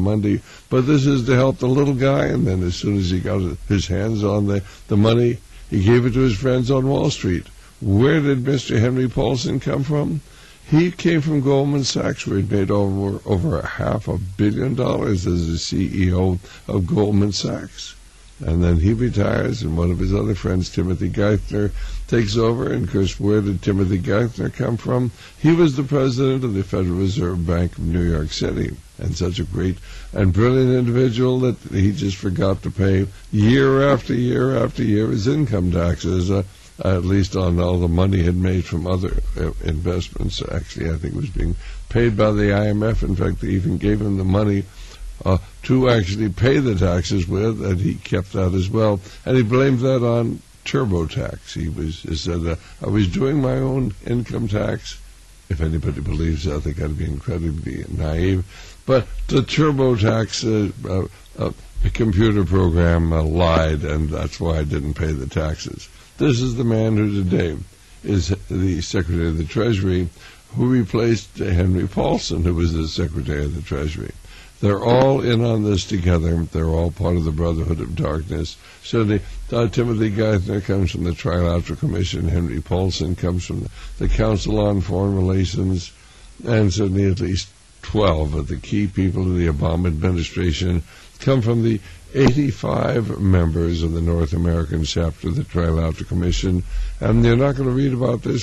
But this is to help the little guy, and then as soon as he got his hands on the money, he gave it to his friends on Wall Street. Where did Mr. Henry Paulson come from? He came from Goldman Sachs, where he made over $500 million as the CEO of Goldman Sachs. And then he retires, and one of his other friends, Timothy Geithner, takes over. And, of course, where did Timothy Geithner come from? He was the president of the Federal Reserve Bank of New York City, and such a great and brilliant individual that he just forgot to pay year after year after year his income taxes, at least on all the money he had made from other investments. Actually, I think it was being paid by the IMF. In fact, they even gave him the money to actually pay the taxes with, and he kept that as well. And he blamed that on TurboTax. He said, I was doing my own income tax. If anybody believes that, they got to be incredibly naive. But the TurboTax computer program lied, and that's why I didn't pay the taxes. This is the man who today is the Secretary of the Treasury, who replaced Henry Paulson, who was the Secretary of the Treasury. They're all in on this together. They're all part of the Brotherhood of Darkness. So Timothy Geithner comes from the Trilateral Commission. Henry Paulson comes from the Council on Foreign Relations. And certainly at least 12 of the key people of the Obama administration come from the 85 members of the North American chapter of the Trilateral Commission. And you're not going to read about this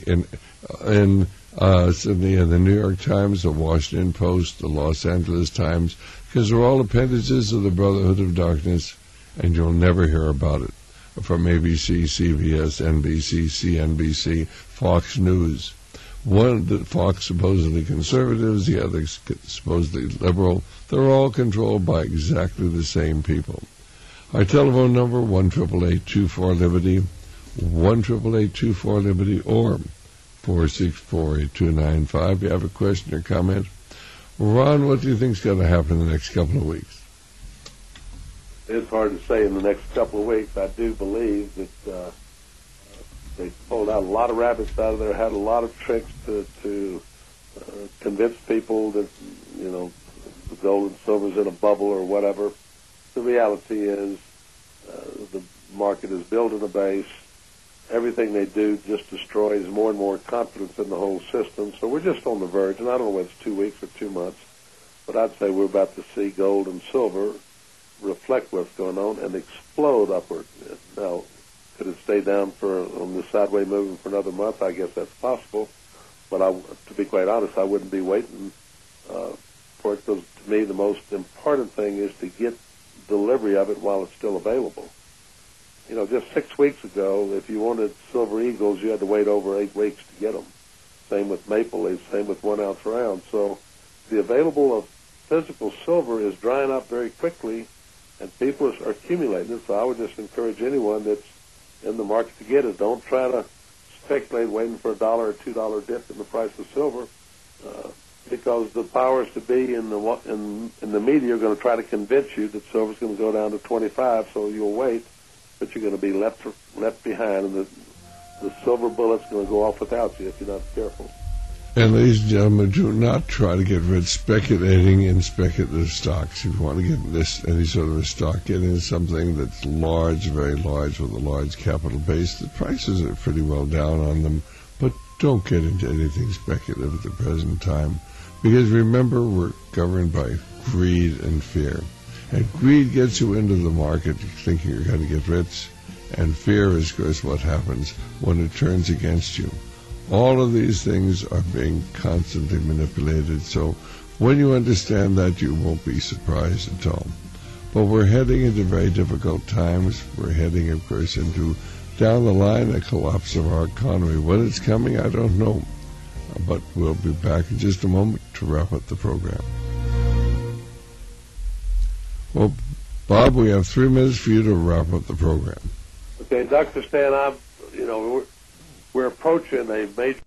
certainly in the New York Times, the Washington Post, the Los Angeles Times, because they're all appendages of the Brotherhood of Darkness, and you'll never hear about it from ABC, CBS, NBC, CNBC, Fox News. One, the Fox supposedly conservatives, the other supposedly liberal. They're all controlled by exactly the same people. Our telephone number, 1-888-24-LIBERTY, 1-888-24-LIBERTY, or 464-8295. If you have a question or comment. Ron, what do you think is going to happen in the next couple of weeks? It's hard to say in the next couple of weeks. I do believe that they pulled out a lot of rabbits out of there, had a lot of tricks to convince people that, the gold and silver's in a bubble or whatever. The reality is the market is building a base. Everything they do just destroys more and more confidence in the whole system. So we're just on the verge, and I don't know whether it's 2 weeks or 2 months, but I'd say we're about to see gold and silver reflect what's going on and explode upward. Now, could it stay down on the sideways moving for another month? I guess that's possible. But to be quite honest, I wouldn't be waiting for it, because to me the most important thing is to get delivery of it while it's still available. Just 6 weeks ago, if you wanted Silver Eagles, you had to wait over 8 weeks to get them. Same with Maple Leafs, same with 1 ounce round. So the available of physical silver is drying up very quickly, and people are accumulating it. So I would just encourage anyone that's in the market to get it. Don't try to speculate waiting for $1 or $2 dip in the price of silver, because the powers to be in the media are going to try to convince you that silver's going to go down to 25, so you'll wait. but you're going to be left behind, and the silver bullet's going to go off without you if you're not careful. And ladies and gentlemen, do not try to get rid of speculating in speculative stocks. If you want to get any sort of a stock, get in something that's large, very large, with a large capital base. The prices are pretty well down on them, but don't get into anything speculative at the present time. Because remember, we're governed by greed and fear. And greed gets you into the market thinking you're going to get rich, and fear is, of course, what happens when it turns against you. All of these things are being constantly manipulated, so when you understand that, you won't be surprised at all. But we're heading into very difficult times. We're heading, of course, into, down the line, a collapse of our economy. When it's coming, I don't know. But we'll be back in just a moment to wrap up the program. Well, Bob, we have 3 minutes for you to wrap up the program. Okay, Dr. Stan, we're approaching a major...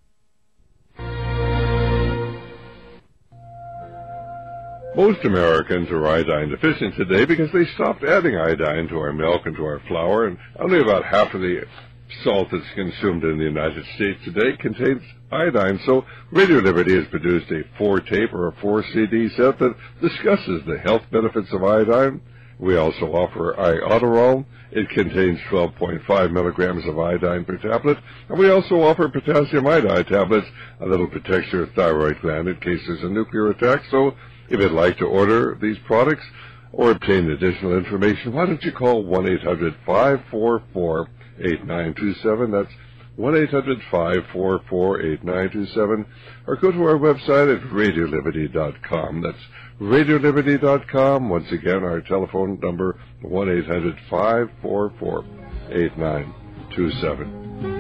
Most Americans are iodine deficient today because they stopped adding iodine to our milk and to our flour, and only about half of the salt that's consumed in the United States today contains iodine. So Radio Liberty has produced a 4-tape or a 4-CD set that discusses the health benefits of iodine. We also offer Iodoral. It contains 12.5 milligrams of iodine per tablet. And we also offer potassium iodide tablets that'll protect your thyroid gland in case there's a nuclear attack. So if you'd like to order these products or obtain additional information, why don't you call 1-800-544-8927. That's 1-800-544-8927. Or go to our website at RadioLiberty.com. That's RadioLiberty.com. Once again, our telephone number, 1-800-544-8927.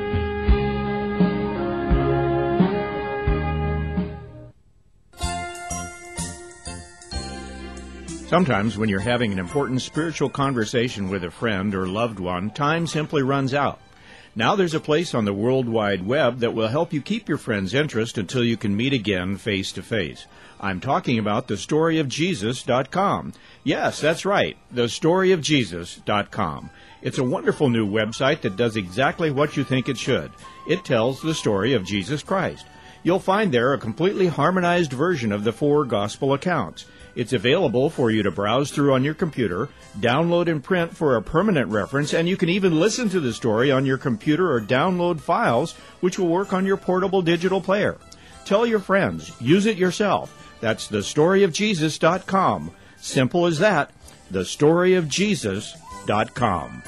Sometimes when you're having an important spiritual conversation with a friend or loved one, time simply runs out. Now there's a place on the World Wide Web that will help you keep your friend's interest until you can meet again face to face. I'm talking about thestoryofjesus.com. Yes, that's right, thestoryofjesus.com. It's a wonderful new website that does exactly what you think it should. It tells the story of Jesus Christ. You'll find there a completely harmonized version of the 4 gospel accounts. It's available for you to browse through on your computer, download and print for a permanent reference, and you can even listen to the story on your computer or download files, which will work on your portable digital player. Tell your friends. Use it yourself. That's thestoryofjesus.com. Simple as that. thestoryofjesus.com.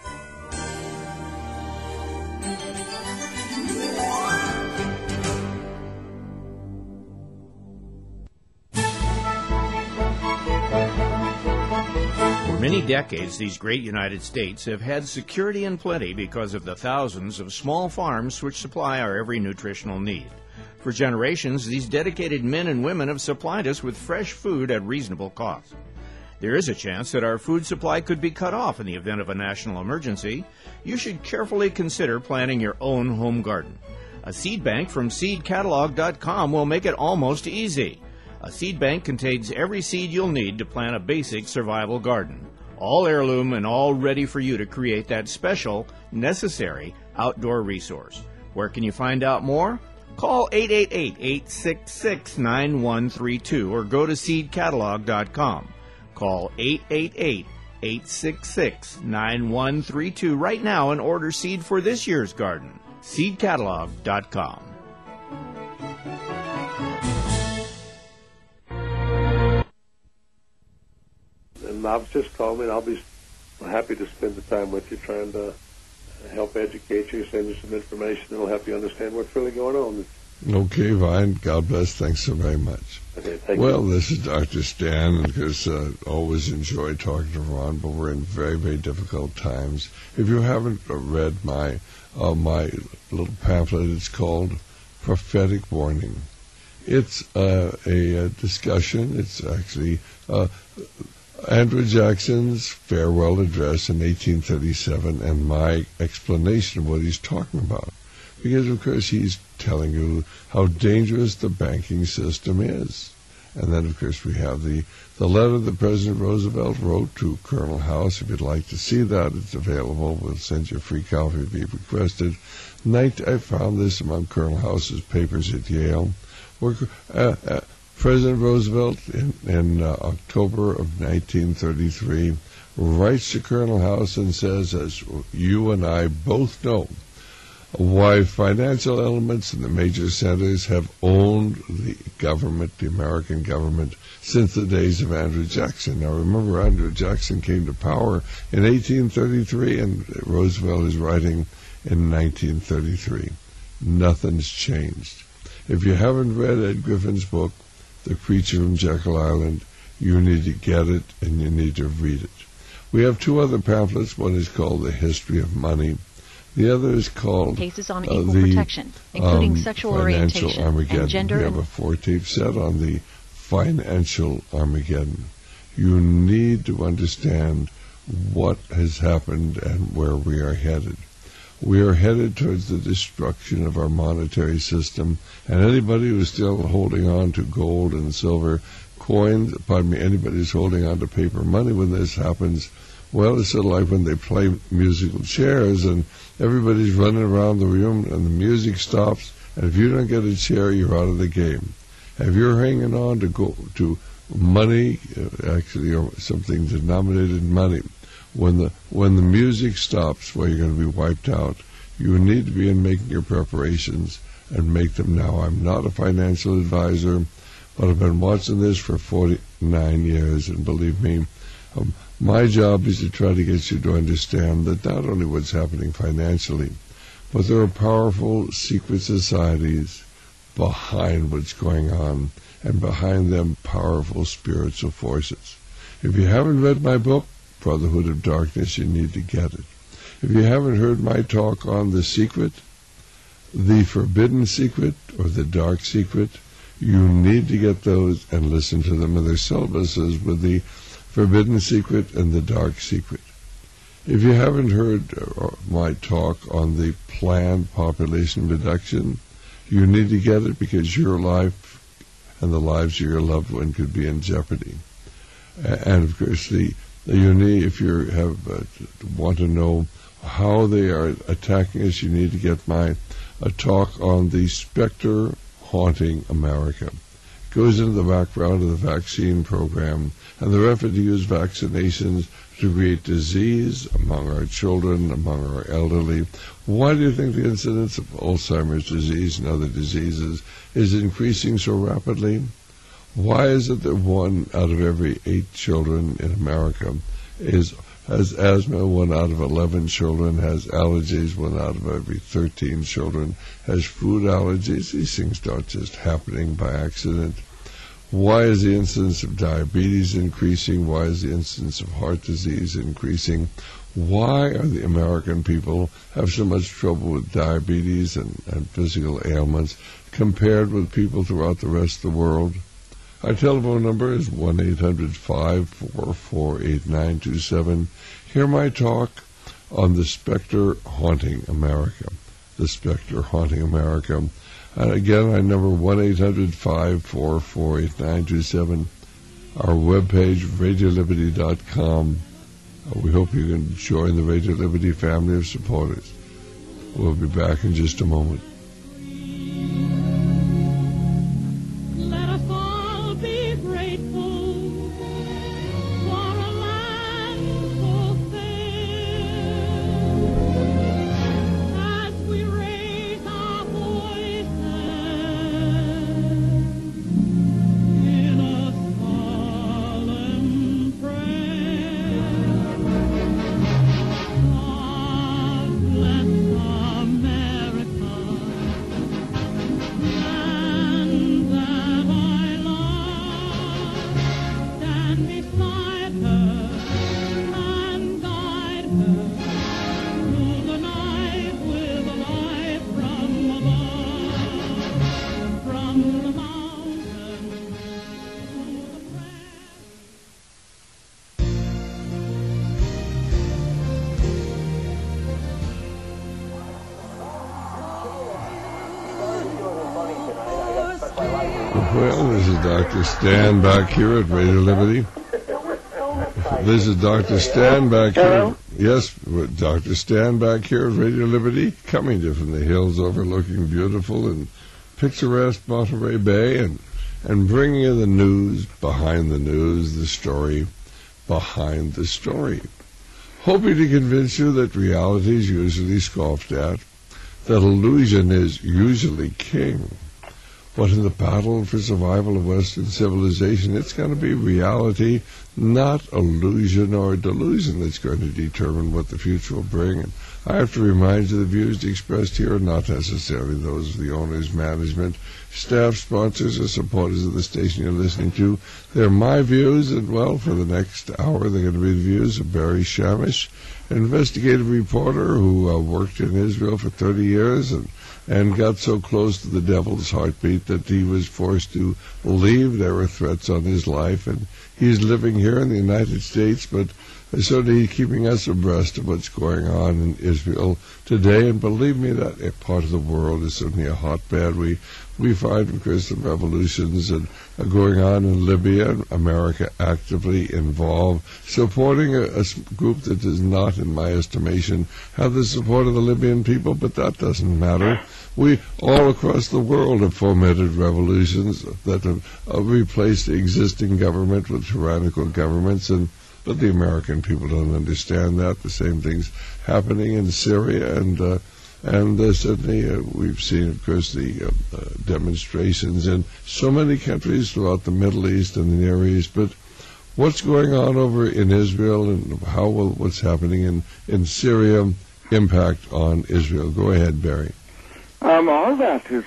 For many decades, these great United States have had security and plenty because of the thousands of small farms which supply our every nutritional need. For generations, these dedicated men and women have supplied us with fresh food at reasonable cost. There is a chance that our food supply could be cut off in the event of a national emergency. You should carefully consider planting your own home garden. A seed bank from seedcatalog.com will make it almost easy. A seed bank contains every seed you'll need to plant a basic survival garden. All heirloom and all ready for you to create that special, necessary outdoor resource. Where can you find out more? Call 888-866-9132 or go to seedcatalog.com. Call 888-866-9132 right now and order seed for this year's garden. seedcatalog.com. And I've just called me, and I'll be happy to spend the time with you trying to help educate you, send you some information that will help you understand what's really going on. Okay, Vine. God bless. Thanks so very much. Okay, thank you. Well, this is Dr. Stan, and because always enjoy talking to Ron, but we're in very, very difficult times. If you haven't read my little pamphlet, it's called Prophetic Warning. It's a discussion. It's actually Andrew Jackson's farewell address in 1837 and my explanation of what he's talking about. Because, of course, he's telling you how dangerous the banking system is. And then, of course, we have the letter that President Roosevelt wrote to Colonel House. If you'd like to see that, it's available. We'll send you a free copy if you've requested. I found this among Colonel House's papers at Yale, where President Roosevelt, in October of 1933, writes to Colonel House and says, as you and I both know, why financial elements in the major centers have owned the government, the American government, since the days of Andrew Jackson. Now, remember, Andrew Jackson came to power in 1833, and Roosevelt is writing in 1933. Nothing's changed. If you haven't read Ed Griffin's book, The Creature from Jekyll Island, you need to get it and you need to read it. We have two other pamphlets. One is called The History of Money. The other is called Cases on Equal Protection, including sexual orientation and gender. We have a 4-tape set on the financial Armageddon. You need to understand what has happened and where we are headed. We are headed towards the destruction of our monetary system, and anybody who's still holding on to gold and silver coins, anybody who's holding on to paper money when this happens, well, it's sort of like when they play musical chairs and everybody's running around the room and the music stops, and if you don't get a chair, you're out of the game. If you're hanging on to money, actually, or something denominated in money, when the music stops, well, you're going to be wiped out. You need to be making your preparations and make them now. I'm not a financial advisor, but I've been watching this for 49 years, and believe me, my job is to try to get you to understand that not only what's happening financially, but there are powerful secret societies behind what's going on, and behind them powerful spiritual forces. If you haven't read my book, Brotherhood of Darkness, you need to get it. If you haven't heard my talk on The Secret, The Forbidden Secret, or The Dark Secret, you need to get those and listen to them in their syllabuses with The Forbidden Secret and The Dark Secret. If you haven't heard my talk on the planned population reduction, you need to get it because your life and the lives of your loved one could be in jeopardy. And of course, if you want to know how they are attacking us, you need to get my talk on the specter haunting America. It goes into the background of the vaccine program and their effort to use vaccinations to create disease among our children, among our elderly. Why do you think the incidence of Alzheimer's disease and other diseases is increasing so rapidly? Why is it that 1 out of every 8 children in America has asthma, 1 out of 11 children has allergies, 1 out of every 13 children has food allergies? These things aren't just happening by accident. Why is the incidence of diabetes increasing? Why is the incidence of heart disease increasing? Why are the American people have so much trouble with diabetes and physical ailments compared with people throughout the rest of the world? Our telephone number is 1-800-544-8927. Hear my talk on the specter haunting America. The specter haunting America. And again, our number 1-800-544-8927. Our webpage, RadioLiberty.com. We hope you can join the Radio Liberty family of supporters. We'll be back in just a moment. Let us all be grateful for a land so fair. As we raise our voices in a solemn prayer. God bless America. Well, this is Dr. Stan back here at Radio Liberty. This is Dr. Stan back here. Yes, Dr. Stan back here at Radio Liberty, coming to you from the hills overlooking beautiful and picturesque Monterey Bay, and bringing you the news behind the news, the story behind the story. Hoping to convince you that reality is usually scoffed at, that illusion is usually king. But in the battle for survival of Western civilization, it's going to be reality, not illusion or delusion, that's going to determine what the future will bring. And I have to remind you the views expressed here are not necessarily those of the owners, management, staff, sponsors, or supporters of the station you're listening to. They're my views, and, well, for the next hour, they're going to be the views of Barry Shamish, an investigative reporter who worked in Israel for 30 years and got so close to the devil's heartbeat that he was forced to leave. There were threats on his life, and he's living here in the United States, but certainly keeping us abreast of what's going on in Israel today. And believe me, that part of the world is certainly a hotbed. We find Christian revolutions and going on in Libya, and America actively involved, supporting a group that does not, in my estimation, have the support of the Libyan people, but that doesn't matter. We, all across the world, have fomented revolutions that have replaced the existing government with tyrannical governments, but the American people don't understand that. The same thing's happening in Syria, and certainly we've seen, of course, the demonstrations in so many countries throughout the Middle East and the Near East. But what's going on over in Israel, and how will what's happening in Syria impact on Israel? Go ahead, Barry. All that is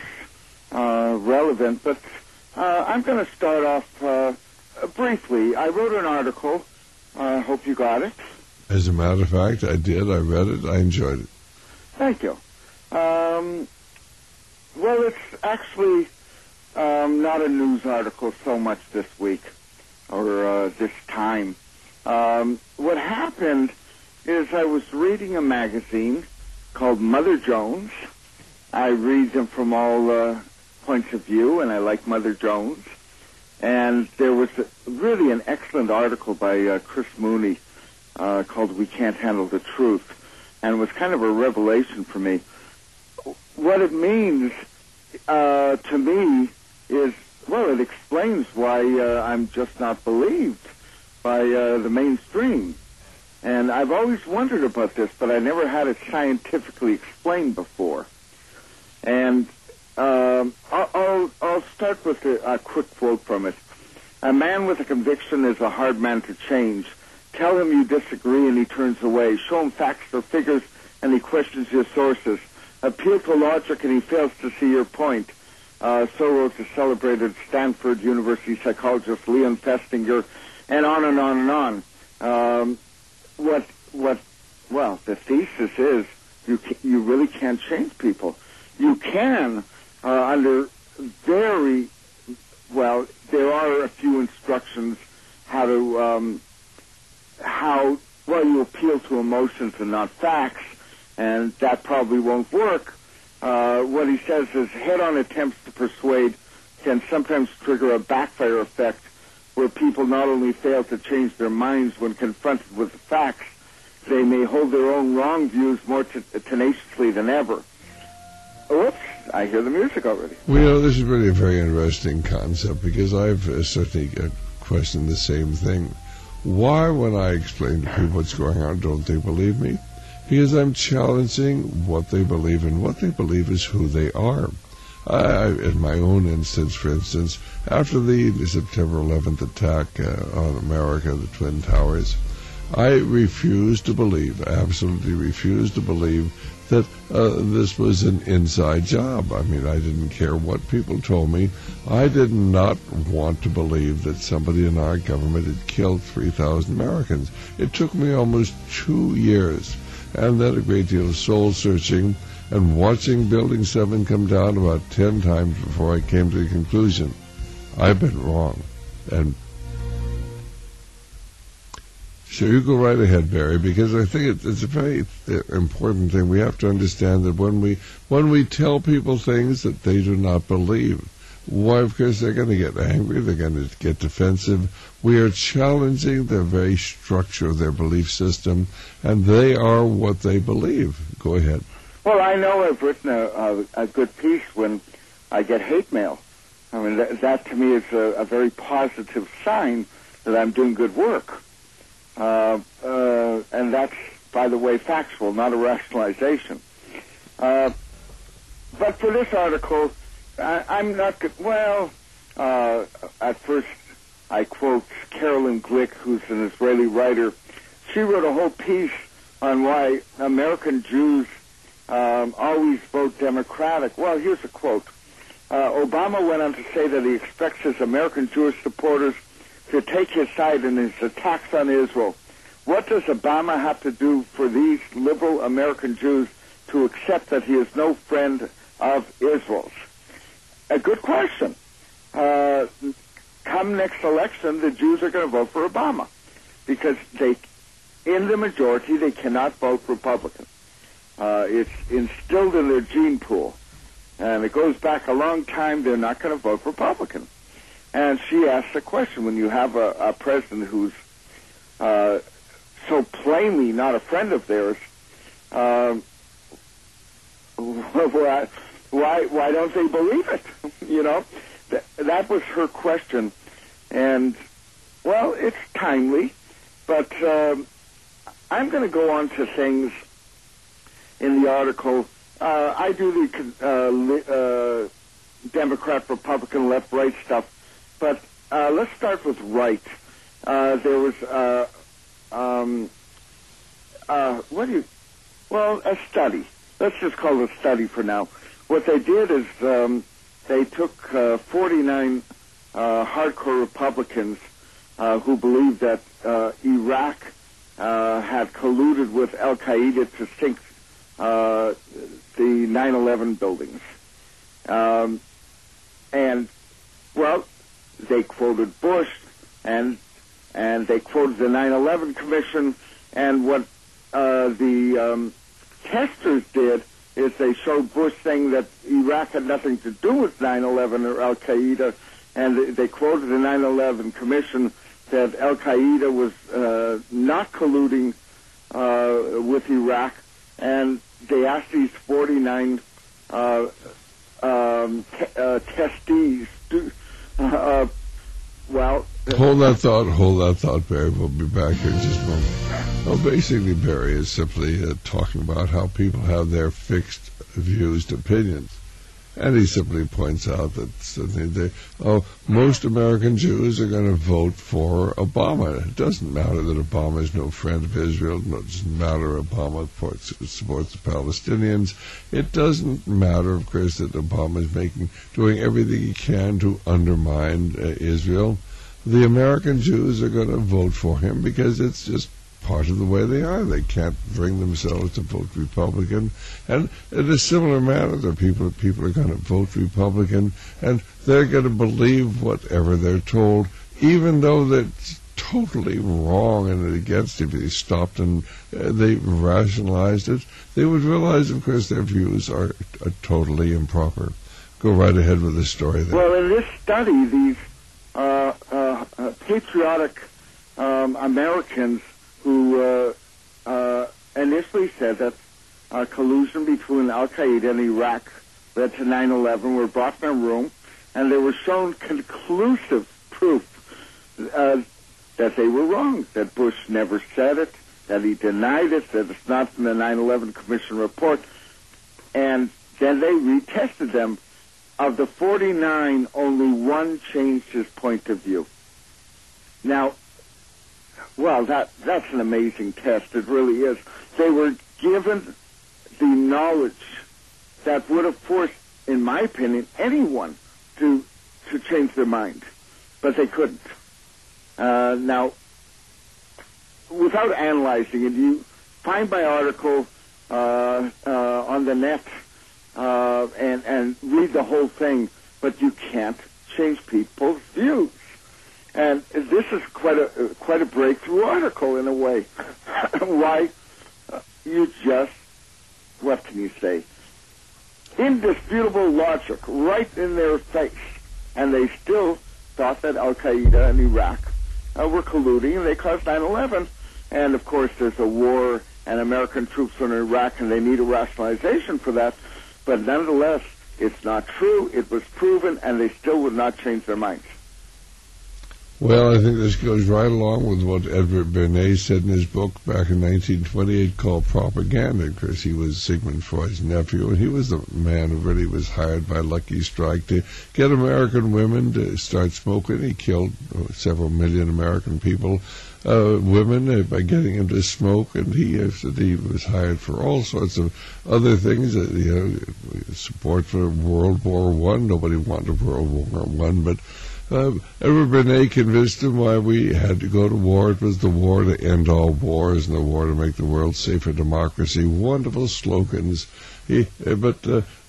relevant, but I'm going to start off briefly. I wrote an article. I hope you got it. As a matter of fact, I did. I read it. I enjoyed it. Thank you. Well, it's actually not a news article so much this week or this time. What happened is I was reading a magazine called Mother Jones. I read them from all points of view, and I like Mother Jones. And there was really an excellent article by Chris Mooney called We Can't Handle the Truth, and it was kind of a revelation for me. What it means to me is, well, it explains why I'm just not believed by the mainstream. And I've always wondered about this, but I never had it scientifically explained before. And I'll start with a quick quote from it. A man with a conviction is a hard man to change. Tell him you disagree and he turns away. Show him facts or figures and he questions your sources. Appeal to logic and he fails to see your point. So wrote the celebrated Stanford University psychologist Leon Festinger, and on and on and on. Well, the thesis is you really can't change people. You can, under very, well, there are a few instructions how you appeal to emotions and not facts, and that probably won't work. What he says is head-on attempts to persuade can sometimes trigger a backfire effect where people not only fail to change their minds when confronted with the facts, they may hold their own wrong views more tenaciously than ever. Oops, I hear the music already. Well, this is really a very interesting concept, because I've certainly questioned the same thing. Why, when I explain to people what's going on, don't they believe me? Because I'm challenging what they believe, and what they believe is who they are. In my own instance, for instance, after the September 11th attack on America, the Twin Towers, I refused to believe, absolutely refused to believe, that this was an inside job. I mean, I didn't care what people told me. I did not want to believe that somebody in our government had killed 3,000 Americans. It took me almost 2 years, and then a great deal of soul-searching, and watching Building 7 come down about 10 times before I came to the conclusion, I've been wrong. And so you go right ahead, Barry, because I think it's a very important thing. We have to understand that when we tell people things that they do not believe, Why? Because they're going to get angry. They're going to get defensive. We are challenging the very structure of their belief system, and they are what they believe. Go ahead. Well, I know I've written a good piece when I get hate mail. I mean, that to me is a very positive sign that I'm doing good work. And that's, by the way, factual, not a rationalization. But for this article, I'm not good. Well, at first I quote Carolyn Glick, who's an Israeli writer. She wrote a whole piece on why American Jews always vote Democratic. Well, here's a quote. Obama went on to say that he expects his American Jewish supporters to take his side in his attacks on Israel. What does Obama have to do for these liberal American Jews to accept that he is no friend of Israel's? A good question. Come next election, the Jews are going to vote for Obama because in the majority, they cannot vote Republican. It's instilled in their gene pool. And it goes back a long time, they're not going to vote Republican. And she asked the question, when you have a president who's so plainly not a friend of theirs, why don't they believe it? You know, that was her question. And, well, it's timely, but I'm going to go on to things in the article. I do the Democrat, Republican, left, right stuff, but let's start with right. There was a study. Let's just call it a study for now. What they did is they took 49 hardcore Republicans who believed that Iraq had colluded with Al Qaeda to sink the 9/11 buildings. And, well, they quoted Bush and they quoted the 9/11 Commission, and what the testers did is they showed Bush saying that Iraq had nothing to do with 9/11 or Al Qaeda, and they quoted the 9/11 Commission that Al Qaeda was not colluding with Iraq, and they asked these 49 testees. Hold that thought, Barry. We'll be back here in just a moment. Well, basically, Barry is simply talking about how people have their fixed views, opinions. And he simply points out that most American Jews are going to vote for Obama. It doesn't matter that Obama is no friend of Israel. It doesn't matter Obama supports the Palestinians. It doesn't matter, of course, that Obama is doing everything he can to undermine Israel. The American Jews are going to vote for him because it's just part of the way they are. They can't bring themselves to vote Republican. And in a similar manner, the people are going to vote Republican, and they're going to believe whatever they're told, even though that's totally wrong and against it. If they stopped and they rationalized it, they would realize, of course, their views are totally improper. Go right ahead with the story there. Well, in this study, these patriotic Americans who initially said that collusion between Al Qaeda and Iraq led to 9/11 were brought in a room, and they were shown conclusive proof that they were wrong, that Bush never said it, that he denied it, that it's not in the 9/11 Commission report, and then they retested them. Of the 49, only one changed his point of view. Now, well, that's an amazing test. It really is. They were given the knowledge that would have forced, in my opinion, anyone to change their mind, but they couldn't. Now, without analyzing it, you find my article on the net and read the whole thing, but you can't change people's views. And this is quite a breakthrough article in a way. Why? What can you say? Indisputable logic, right in their face. and they still thought that Al-Qaeda in Iraq were colluding, and they caused 9/11. And, of course, there's a war, and American troops are in Iraq, and they need a rationalization for that. But nonetheless, it's not true. It was proven, and they still would not change their minds. Well, I think this goes right along with what Edward Bernays said in his book back in 1928 called Propaganda, because he was Sigmund Freud's nephew, and he was the man who really was hired by Lucky Strike to get American women to start smoking. He killed several million American people, women, by getting them to smoke, and he was hired for all sorts of other things, support for World War I. Nobody wanted World War I, but Edward Bernays convinced him why we had to go to war. It was the war to end all wars and the war to make the world safe for democracy. Wonderful slogans. He wrote,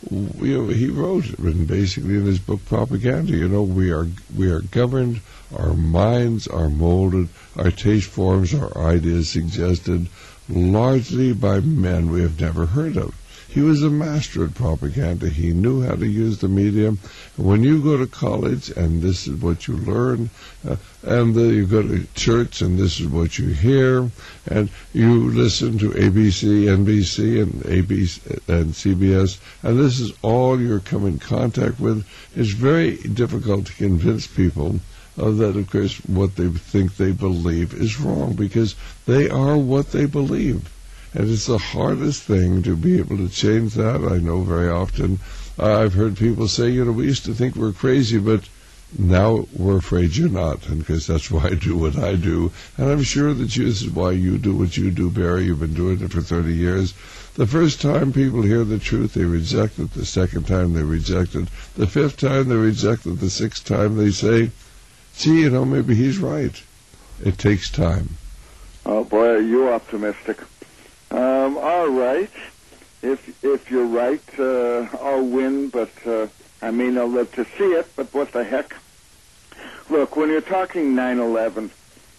and basically in his book Propaganda, we are governed, our minds are molded, our taste forms, our ideas suggested, largely by men we have never heard of. He was a master at propaganda. He knew how to use the medium. When you go to college, and this is what you learn, and you go to church, and this is what you hear, and you listen to ABC, NBC, and CBS, and this is all you come in contact with, it's very difficult to convince people that, of course, what they think they believe is wrong, because they are what they believe. And it's the hardest thing to be able to change that. I know very often I've heard people say, we used to think we're crazy, but now we're afraid you're not. And because that's why I do what I do. And I'm sure that this is why you do what you do, Barry. You've been doing it for 30 years. The first time people hear the truth, they reject it. The second time, they reject it. The fifth time, they reject it. The sixth time, they say, gee, maybe he's right. It takes time. Oh, boy, are you optimistic. All right. If you're right, I'll win, but I may not live to see it, but what the heck? Look, when you're talking 9/11,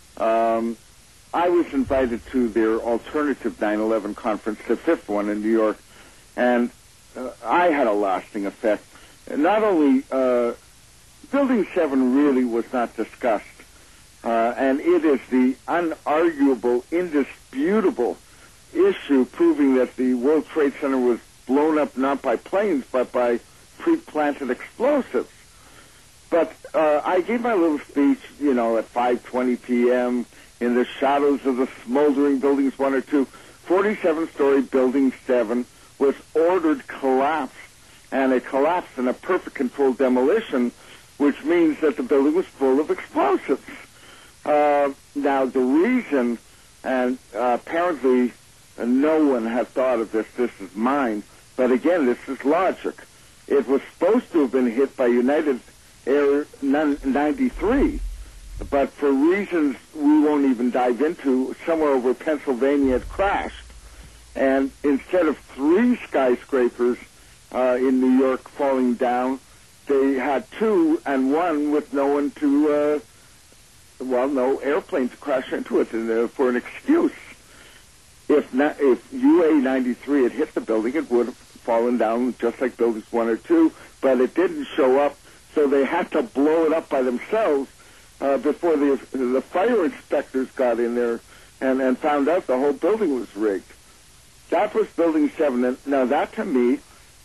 I was invited to their alternative 9/11 conference, the fifth one in New York, and I had a lasting effect. Not only, Building 7 really was not discussed, and it is the unarguable, indisputable issue proving that the World Trade Center was blown up not by planes but by pre-planted explosives. But I gave my little speech, at 5:20 p.m. in the shadows of the smoldering buildings 1 or 2. 47-story Building 7 was ordered collapsed, and it collapsed in a perfect controlled demolition, which means that the building was full of explosives. Now, the reason, and apparently no one had thought of this is mine, but again, this is logic. It was supposed to have been hit by United Air 93, but for reasons we won't even dive into, somewhere over Pennsylvania it crashed. And instead of 3 skyscrapers in New York falling down, they had 2 and 1 with no one to, no airplane to crash into it for an excuse. If UA-93 had hit the building, it would have fallen down just like buildings 1 or 2, but it didn't show up, so they had to blow it up by themselves before the fire inspectors got in there and found out the whole building was rigged. That was Building 7. And now that to me,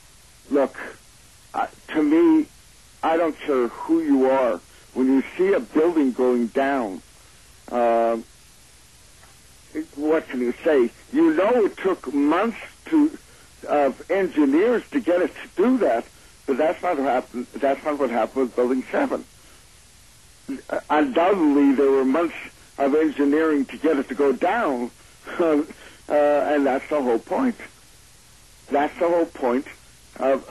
I don't care who you are, when you see a building going down, what can you say? It took months of engineers to get it to do that, but that's not what happened. That's not what happened with Building 7. Undoubtedly, there were months of engineering to get it to go down, and that's the whole point. That's the whole point of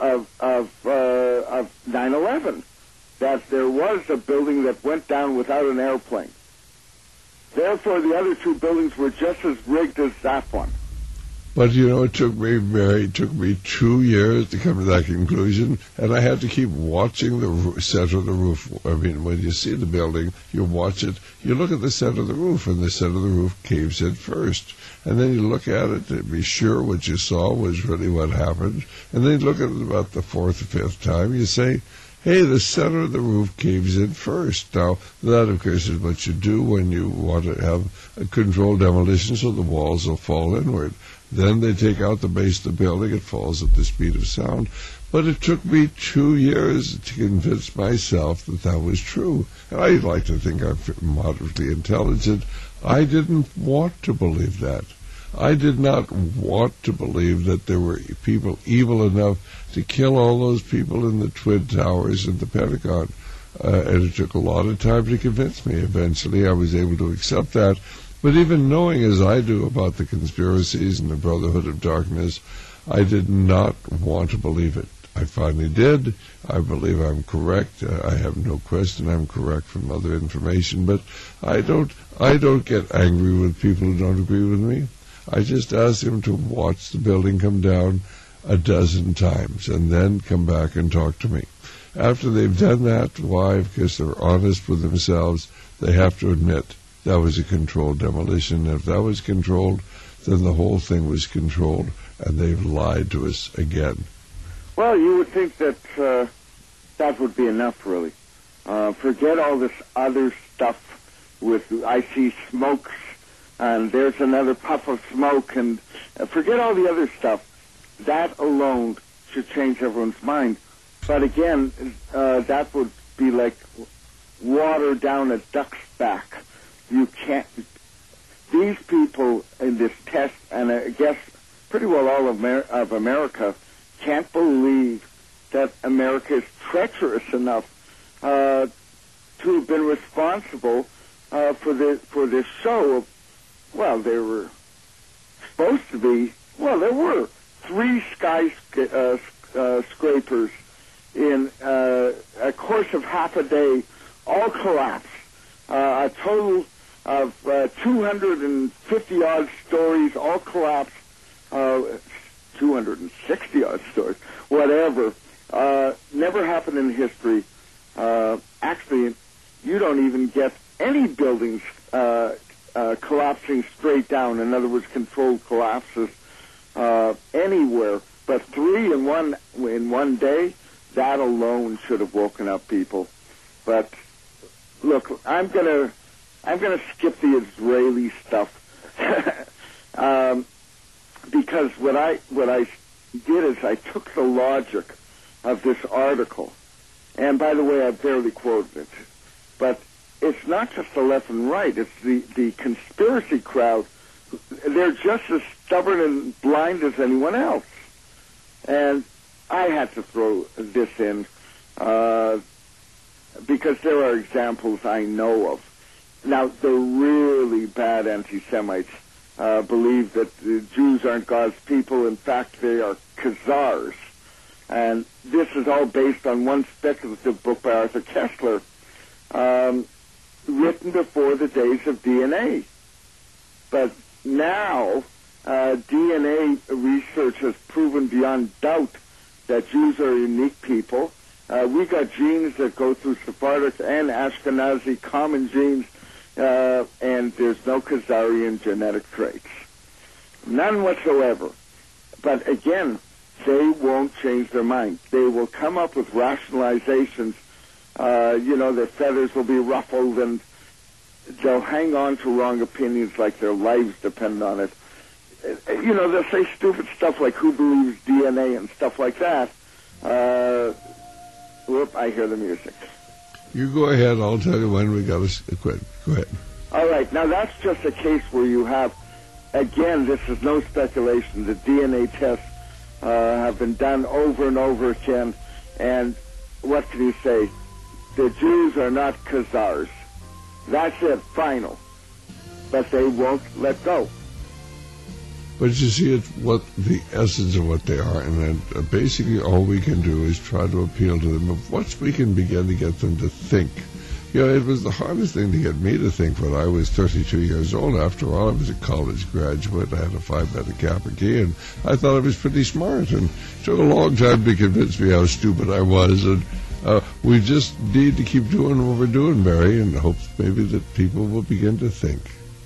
9/11. That there was a building that went down without an airplane. Therefore, the other 2 buildings were just as rigged as that one. But, it took me 2 years to come to that conclusion, and I had to keep watching the center of the roof. I mean, when you see the building, you watch it, you look at the center of the roof, and the center of the roof caves in first. And then you look at it to be sure what you saw was really what happened. And then you look at it about the 4th or 5th time, you say, hey, the center of the roof caves in first. Now, that, of course, is what you do when you want to have a controlled demolition so the walls will fall inward. Then they take out the base of the building. It falls at the speed of sound. But it took me 2 years to convince myself that that was true. And I like to think I'm moderately intelligent. I didn't want to believe that. I did not want to believe that there were people evil enough to kill all those people in the Twin Towers and the Pentagon. And it took a lot of time to convince me. Eventually I was able to accept that. But even knowing as I do about the conspiracies and the Brotherhood of Darkness, I did not want to believe it. I finally did. I believe I'm correct. I have no question I'm correct from other information. But I don't get angry with people who don't agree with me. I just ask them to watch the building come down a dozen times and then come back and talk to me. After they've done that, why? Because they're honest with themselves, they have to admit that was a controlled demolition. If that was controlled, then the whole thing was controlled, and they've lied to us again. Well, you would think that that would be enough, really. Forget all this other stuff with, I see smokes, and there's another puff of smoke, and forget all the other stuff. That alone should change everyone's mind. But again, that would be like water down a duck's back. You can't... These people in this test, and I guess pretty well all of America, can't believe that America is treacherous enough to have been responsible for this show. Well, they were supposed to be. Well, there were 3 skyscrapers in a course of half a day, all collapsed. A total of 250 odd stories, all collapsed. 260 odd stories, whatever. Never happened in history. Actually, you don't even get any buildings collapsing straight down. In other words, controlled collapses anywhere. But 3 in one day, that alone should have woken up people. But look, I'm gonna skip the Israeli stuff. Because what I did is I took the logic of this article, and by the way, I barely quoted it, but it's not just the left and right, it's the conspiracy crowd. They're just as stubborn and blind as anyone else. And I had to throw this in because there are examples I know of. Now, the really bad anti-Semites believe that the Jews aren't God's people. In fact, they are Khazars. And this is all based on one speculative book by Arthur Kessler, written before the days of DNA. But now, DNA research has proven beyond doubt that Jews are unique people. We got genes that go through Sephardic and Ashkenazi common genes, and there's no Khazarian genetic traits. None whatsoever. But again, they won't change their mind. They will come up with rationalizations. Their feathers will be ruffled, and they'll hang on to wrong opinions like their lives depend on it. They'll say stupid stuff like who believes DNA and stuff like that. I hear the music. You go ahead. I'll tell you when we got to quit. Go ahead. All right. Now, that's just a case where you have, again, this is no speculation. The DNA tests have been done over and over again. And what can you say? The Jews are not Khazars. That's it, final. But they won't let go. But you see, it's what the essence of what they are, and then basically all we can do is try to appeal to them. Once we can begin to get them to think. It was the hardest thing to get me to think when I was 32 years old. After all, I was a college graduate. I had a Phi Beta Kappa key, and I thought I was pretty smart. And it took a long time to convince me how stupid I was. And we just need to keep doing what we're doing, Barry, and hope maybe that people will begin to think.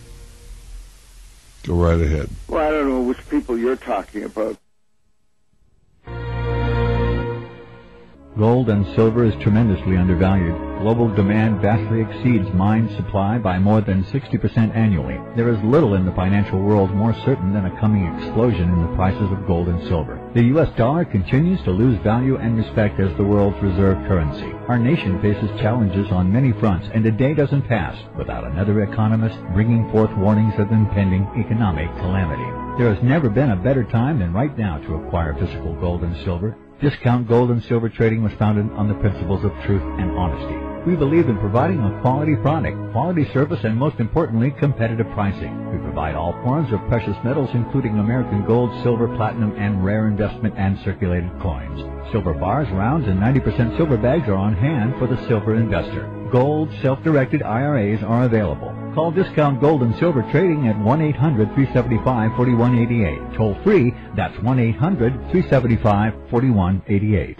Go right ahead. Well, I don't know which people you're talking about. Gold and silver is tremendously undervalued. Global demand vastly exceeds mine supply by more than 60% annually. There is little in the financial world more certain than a coming explosion in the prices of gold and silver. The U.S. dollar continues to lose value and respect as the world's reserve currency. Our nation faces challenges on many fronts, and a day doesn't pass without another economist bringing forth warnings of impending economic calamity. There has never been a better time than right now to acquire physical gold and silver. Discount Gold and Silver Trading was founded on the principles of truth and honesty. We believe in providing a quality product, quality service, and most importantly, competitive pricing. We provide all forms of precious metals, including American gold, silver, platinum, and rare investment and circulated coins. Silver bars, rounds, and 90% silver bags are on hand for the silver investor. Gold self-directed IRAs are available. Call Discount Gold and Silver Trading at 1-800-375-4188. Toll free, that's 1-800-375-4188.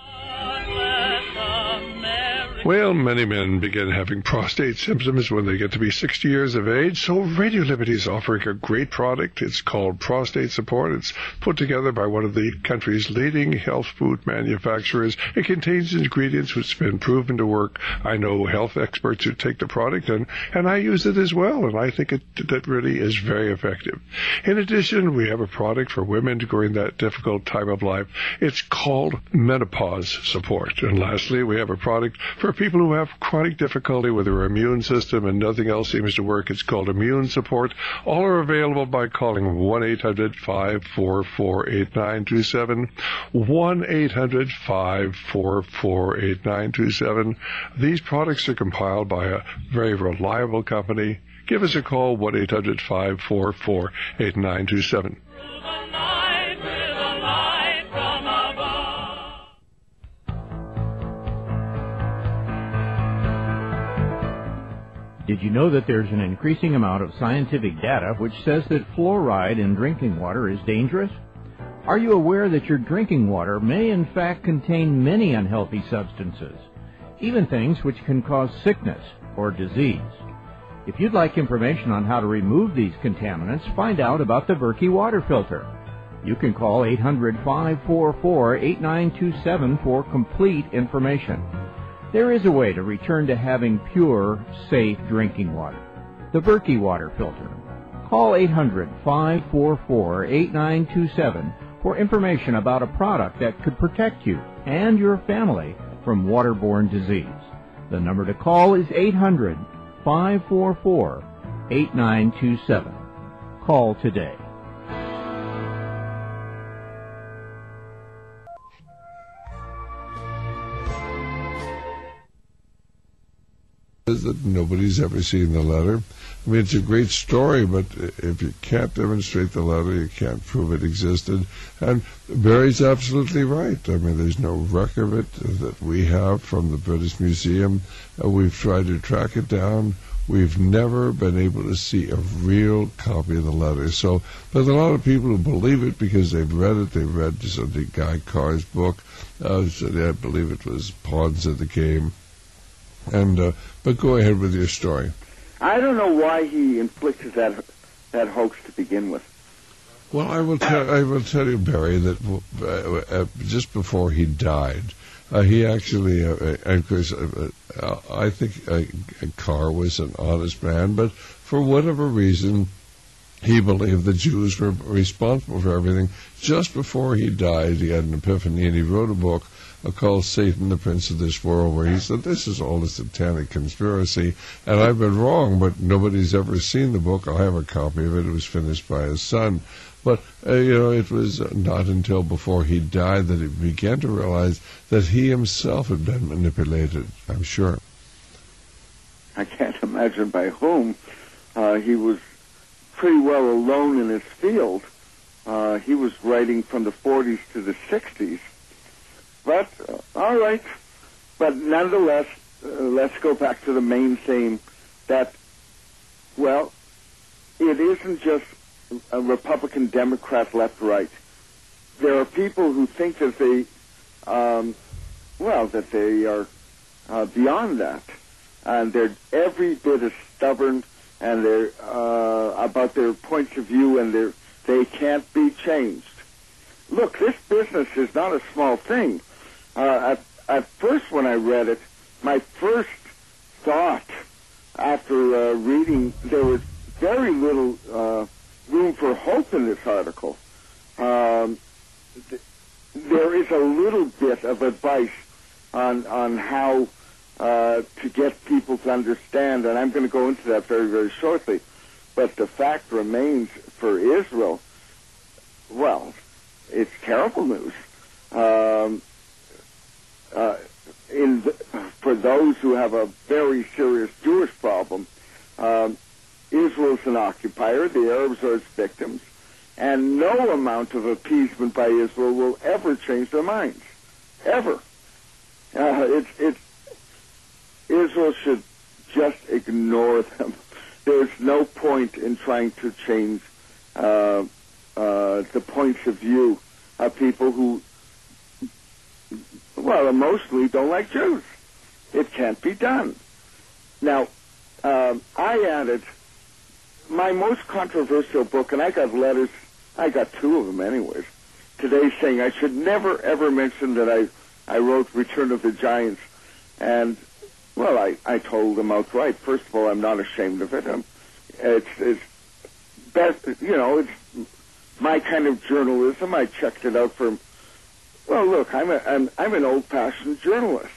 Well, many men begin having prostate symptoms when they get to be 60 years of age, so Radio Liberty is offering a great product. It's called Prostate Support. It's put together by one of the country's leading health food manufacturers. It contains ingredients which have been proven to work. I know health experts who take the product, and I use it as well, and I think that really is very effective. In addition, we have a product for women during that difficult time of life. It's called Menopause Support. And lastly, we have a product for people who have chronic difficulty with their immune system and nothing else seems to work. It's called Immune Support. All are available by calling 1-800-544-8927, 1-800-544-8927. These products are compiled by a very reliable company. Give us a call, 1-800-544-8927. Did you know that there's an increasing amount of scientific data which says that fluoride in drinking water is dangerous? Are you aware that your drinking water may in fact contain many unhealthy substances, even things which can cause sickness or disease? If you'd like information on how to remove these contaminants, find out about the Berkey water filter. You can call 800-544-8927 for complete information. There is a way to return to having pure, safe drinking water. The Berkey water filter. Call 800-544-8927 for information about a product that could protect you and your family from waterborne disease. The number to call is 800-544-8927. Call today. That nobody's ever seen the letter. I mean, it's a great story, but if you can't demonstrate the letter, you can't prove it existed. And Barry's absolutely right. I mean, there's no record of it that we have from the British Museum. We've tried to track it down. We've never been able to see a real copy of the letter. So there's a lot of people who believe it because they've read it. They've read the Guy Carr's book. I believe it was Pawns of the Game. But go ahead with your story. I don't know why he inflicted that hoax to begin with. Well, I will tell you, Barry, that just before he died, he actually, and of course, I think Carr was an honest man, but for whatever reason, he believed the Jews were responsible for everything. Just before he died, he had an epiphany, and he wrote a book called Satan, the Prince of This World, where he said, this is all a satanic conspiracy, and I've been wrong, but nobody's ever seen the book. I have a copy of it. It was finished by his son. But, it was not until before he died that he began to realize that he himself had been manipulated, I'm sure. I can't imagine by whom. He was pretty well alone in his field. He was writing from the 40s to the 60s. But, all right. But nonetheless, let's go back to the main theme that, well, it isn't just a Republican, Democrat, left, right. There are people who think that they, that they are beyond that. And they're every bit as stubborn and they're about their points of view, and they can't be changed. Look, this business is not a small thing. A at first when I read it, my first thought after reading, there was very little room for hope in this article. There is a little bit of advice on how to get people to understand, and I'm going to go into that very, very shortly. But the fact remains for Israel, well, it's terrible news. For those who have a very serious Jewish problem, Israel's an occupier, the Arabs are its victims, and no amount of appeasement by Israel will ever change their minds, ever. Israel should just ignore them. There's no point in trying to change the points of view of people who, well, emotionally don't like Jews. It can't be done. Now, I added my most controversial book, and I got letters, I got 2 of them anyways, today saying I should never, ever mention that I wrote Return of the Giants. And, well, I told them outright, first of all, I'm not ashamed of it. It's best, it's my kind of journalism. I checked it out for, well, look, I'm an old-fashioned journalist.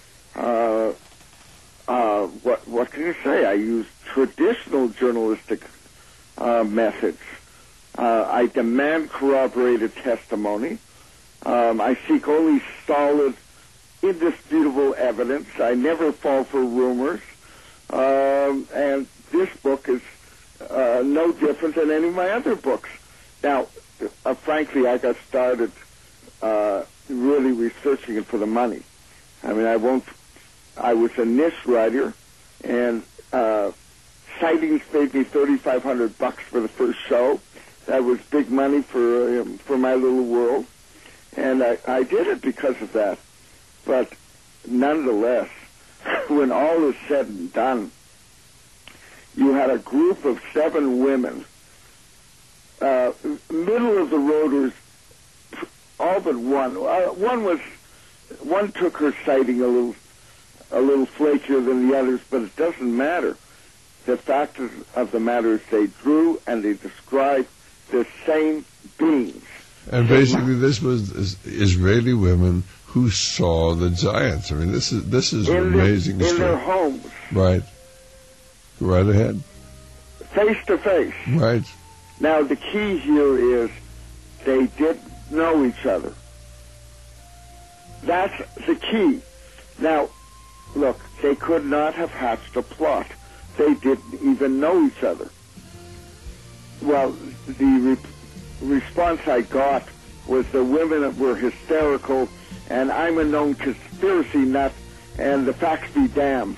What can you say? I use traditional journalistic methods. I demand corroborated testimony. I seek only solid, indisputable evidence. I never fall for rumors. And this book is no different than any of my other books. Now, frankly, I got started really researching it for the money. I mean, I was a niche writer, and sightings paid me $3,500 for the first show. That was big money for my little world, and I did it because of that. But nonetheless, when all is said and done, you had a group of 7 women, middle of the roaders, all but one. One took her sighting a little flakier than the others, but it doesn't matter. The fact of the matter is they drew and they described the same beings. And basically, this was Israeli women who saw the giants. I mean, this is an amazing story. In their homes. Right. Go right ahead. Face to face. Right. Now, the key here is they didn't know each other. That's the key. Now, look, they could not have hatched a plot. They didn't even know each other. Well, the response I got was the women were hysterical, and I'm a known conspiracy nut, and the facts be damned.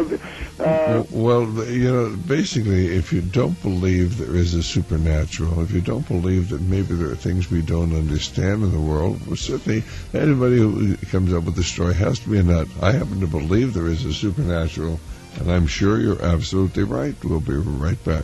Basically, if you don't believe there is a supernatural, if you don't believe that maybe there are things we don't understand in the world, well, certainly anybody who comes up with the story has to be a nut. I happen to believe there is a supernatural, and I'm sure you're absolutely right. We'll be right back.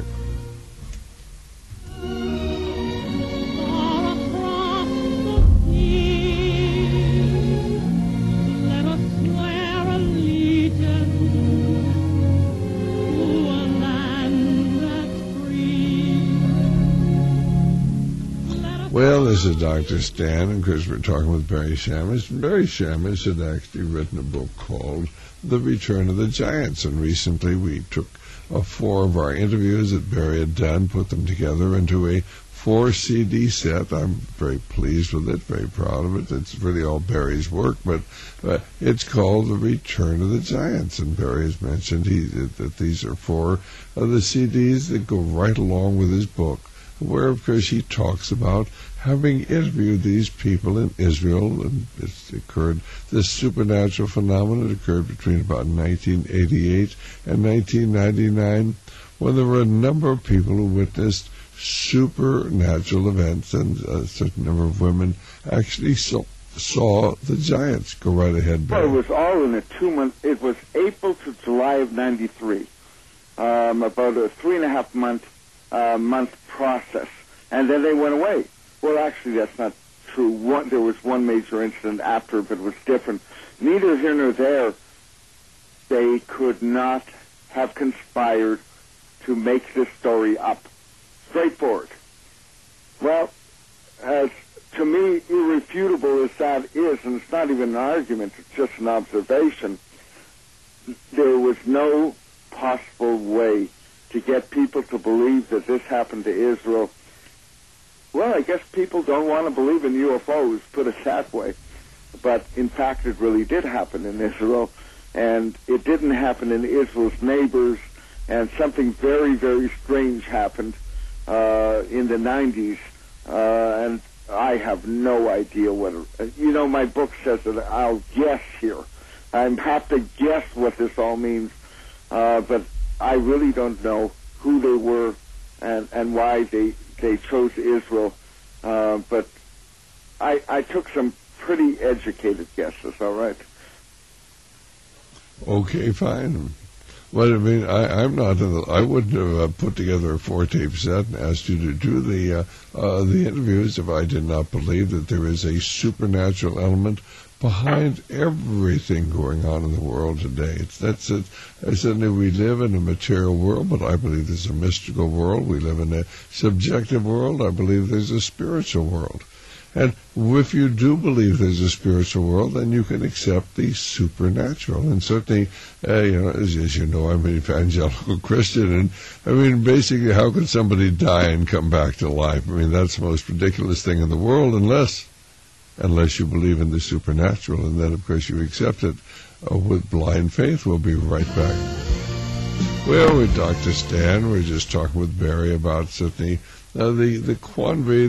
Well, this is Dr. Stan, and of course we're talking with Barry Shamus. Barry Shamus had actually written a book called The Return of the Giants, and recently we took 4 of our interviews that Barry had done, put them together into a 4-CD set. I'm very pleased with it, very proud of it. It's really all Barry's work, but it's called The Return of the Giants, and Barry has mentioned that these are 4 of the CDs that go right along with his book, where, of course, he talks about having interviewed these people in Israel, and this supernatural phenomenon occurred between about 1988 and 1999, when there were a number of people who witnessed supernatural events, and a certain number of women actually saw the giants. Go right ahead, Barry. Well, it was all in a 2-month, it was April to July of 93, about a 3.5 month process, and then they went away. Well, actually, that's not true. There was one major incident after, but it was different. neither here nor there, they could not have conspired to make this story up. Straightforward. Well, as to me, irrefutable as that is, and it's not even an argument, it's just an observation, there was no possible way to get people to believe that this happened to Israel. Well, I guess people don't want to believe in UFOs, put it that way. But, in fact, it really did happen in Israel, and it didn't happen in Israel's neighbors, and something very, very strange happened in the 90s, and I have no idea what... my book says that I'll guess here. I have to guess what this all means, but I really don't know who they were and why they chose Israel. But I took some pretty educated guesses, all right? Okay, fine. Well, I mean, I'm not. I wouldn't have put together a 4-tape set and asked you to do the interviews if I did not believe that there is a supernatural element behind everything going on in the world today. That's it. Certainly, we live in a material world, but I believe there's a mystical world. We live in a subjective world. I believe there's a spiritual world. And if you do believe there's a spiritual world, then you can accept the supernatural. And certainly, as you know, I'm an evangelical Christian, and I mean, basically, how could somebody die and come back to life? I mean, that's the most ridiculous thing in the world, unless you believe in the supernatural, and then, of course, you accept it with blind faith. We'll be right back. Well, with Dr. Stan, we're just talking with Barry about certainly the quandary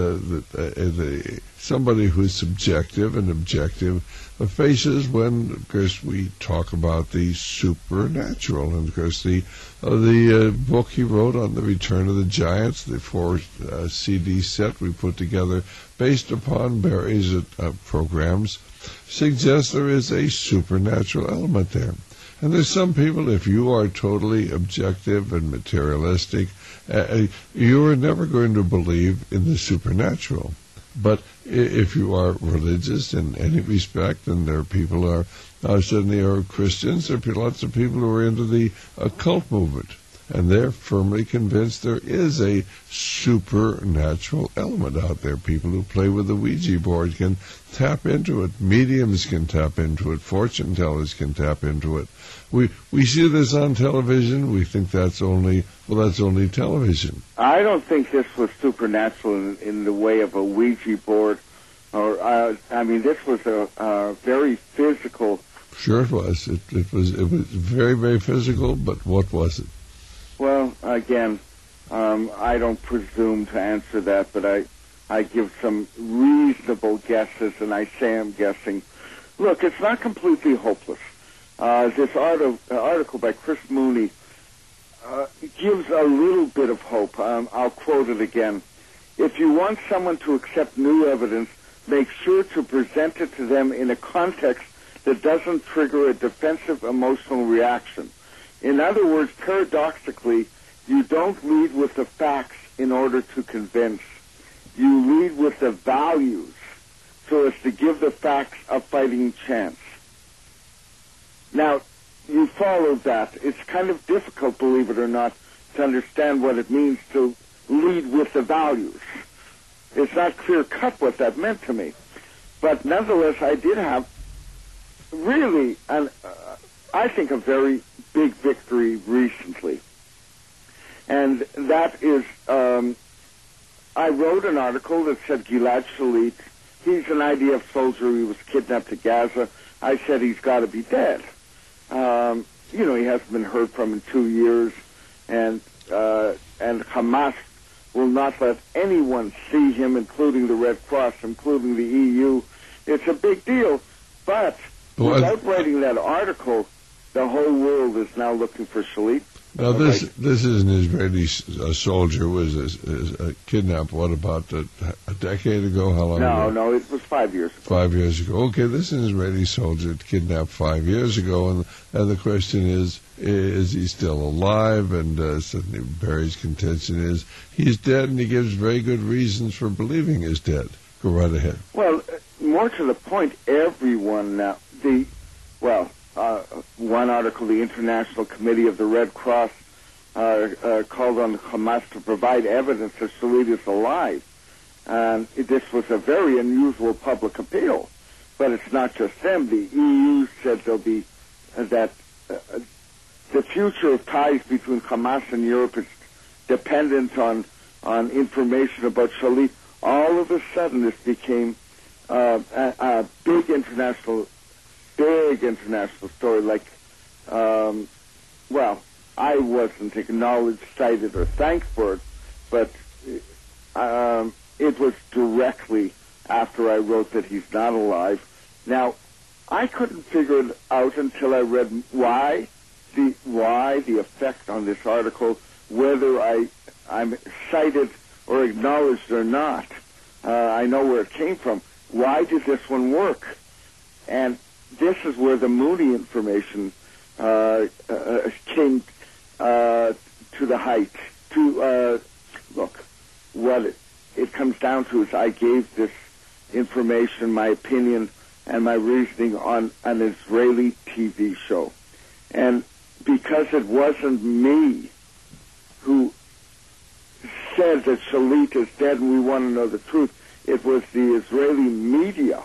that somebody who's subjective and objective faces when, of course, we talk about the supernatural. And, of course, the book he wrote on the Return of the Giants, the 4 CD set we put together based upon Barry's programs, suggests there is a supernatural element there. And there's some people, if you are totally objective and materialistic, you are never going to believe in the supernatural. But if you are religious in any respect, and there are people who are certainly are Christians, there are lots of people who are into the occult movement, and they're firmly convinced there is a supernatural element out there. People who play with the Ouija board can tap into it. Mediums can tap into it. Fortune tellers can tap into it. We see this on television. We think that's only television. I don't think this was supernatural in the way of a Ouija board. This was a very physical. Sure, it was. It was very, very physical. But what was it? Well, again, I don't presume to answer that, but I give some reasonable guesses, and I say I'm guessing. Look, it's not completely hopeless. This article by Chris Mooney gives a little bit of hope. I'll quote it again. If you want someone to accept new evidence, make sure to present it to them in a context that doesn't trigger a defensive emotional reaction. In other words, paradoxically, you don't lead with the facts in order to convince. You lead with the values so as to give the facts a fighting chance. Now, you followed that. It's kind of difficult, believe it or not, to understand what it means to lead with the values. It's not clear-cut what that meant to me. But nonetheless, I did have really, I think, a very big victory recently. And that is, I wrote an article that said Gilad Shalit, he's an IDF soldier, he was kidnapped to Gaza. I said he's got to be dead. He hasn't been heard from in 2 years, and Hamas will not let anyone see him, including the Red Cross, including the EU. It's a big deal, but without writing that article, the whole world is now looking for Shalit. Now, this is an Israeli soldier who was kidnapped, what, about a decade ago? How long ago? No, it was 5 years ago. 5 years ago. Okay, this is an Israeli soldier kidnapped 5 years ago, and the question is he still alive? And certainly Barry's contention is he's dead, and he gives very good reasons for believing he's dead. Go right ahead. Well, more to the point, everyone one article, the International Committee of the Red Cross called on Hamas to provide evidence that Shalit is alive. And this was a very unusual public appeal. But it's not just them. The EU said there'll be that the future of ties between Hamas and Europe is dependent on information about Shalit. All of a sudden, this became a big international story. Like, I wasn't acknowledged, cited, or thanked for it, but it was directly after I wrote that he's not alive. Now, I couldn't figure it out until I read why the effect on this article, whether I'm cited or acknowledged or not. I know where it came from. Why did this one work? And this is where the Mooney information came to the height. Look, what it comes down to is I gave this information, my opinion, and my reasoning on an Israeli TV show. And because it wasn't me who said that Shalit is dead and we want to know the truth, it was the Israeli media.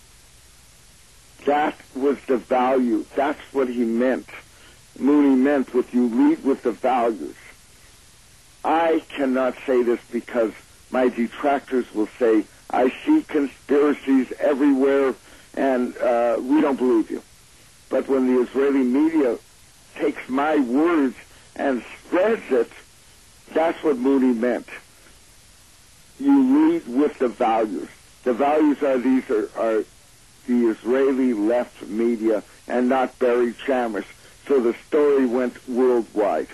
That was the value. That's what he meant. Mooney meant with you lead with the values. I cannot say this because my detractors will say, I see conspiracies everywhere and we don't believe you. But when the Israeli media takes my words and spreads it, that's what Mooney meant. You lead with the values. The values are these are the Israeli left media and not Barry Chambers. So the story went worldwide.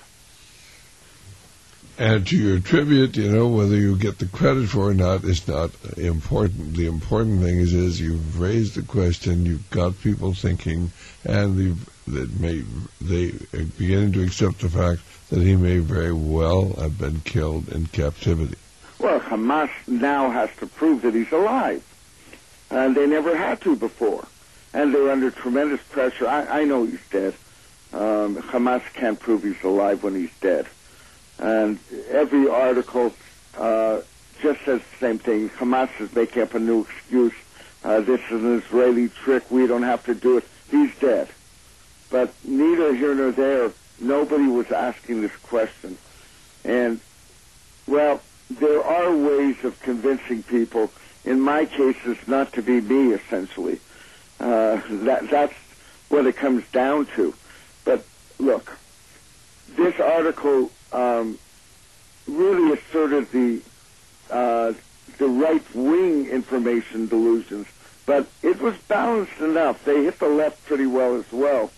And to your tribute, whether you get the credit for it or not is not important. The important thing is you've raised the question, you've got people thinking, and they are beginning to accept the fact that he may very well have been killed in captivity. Well, Hamas now has to prove that he's alive. And they never had to before. And they're under tremendous pressure. I know he's dead. Hamas can't prove he's alive when he's dead. And every article just says the same thing. Hamas is making up a new excuse. This is an Israeli trick. We don't have to do it. He's dead. But neither here nor there, nobody was asking this question. And, well, there are ways of convincing people. In my case, it's not to be me, essentially. That's what it comes down to. But, look, this article really asserted the right-wing information delusions, but it was balanced enough. They hit the left pretty well as well.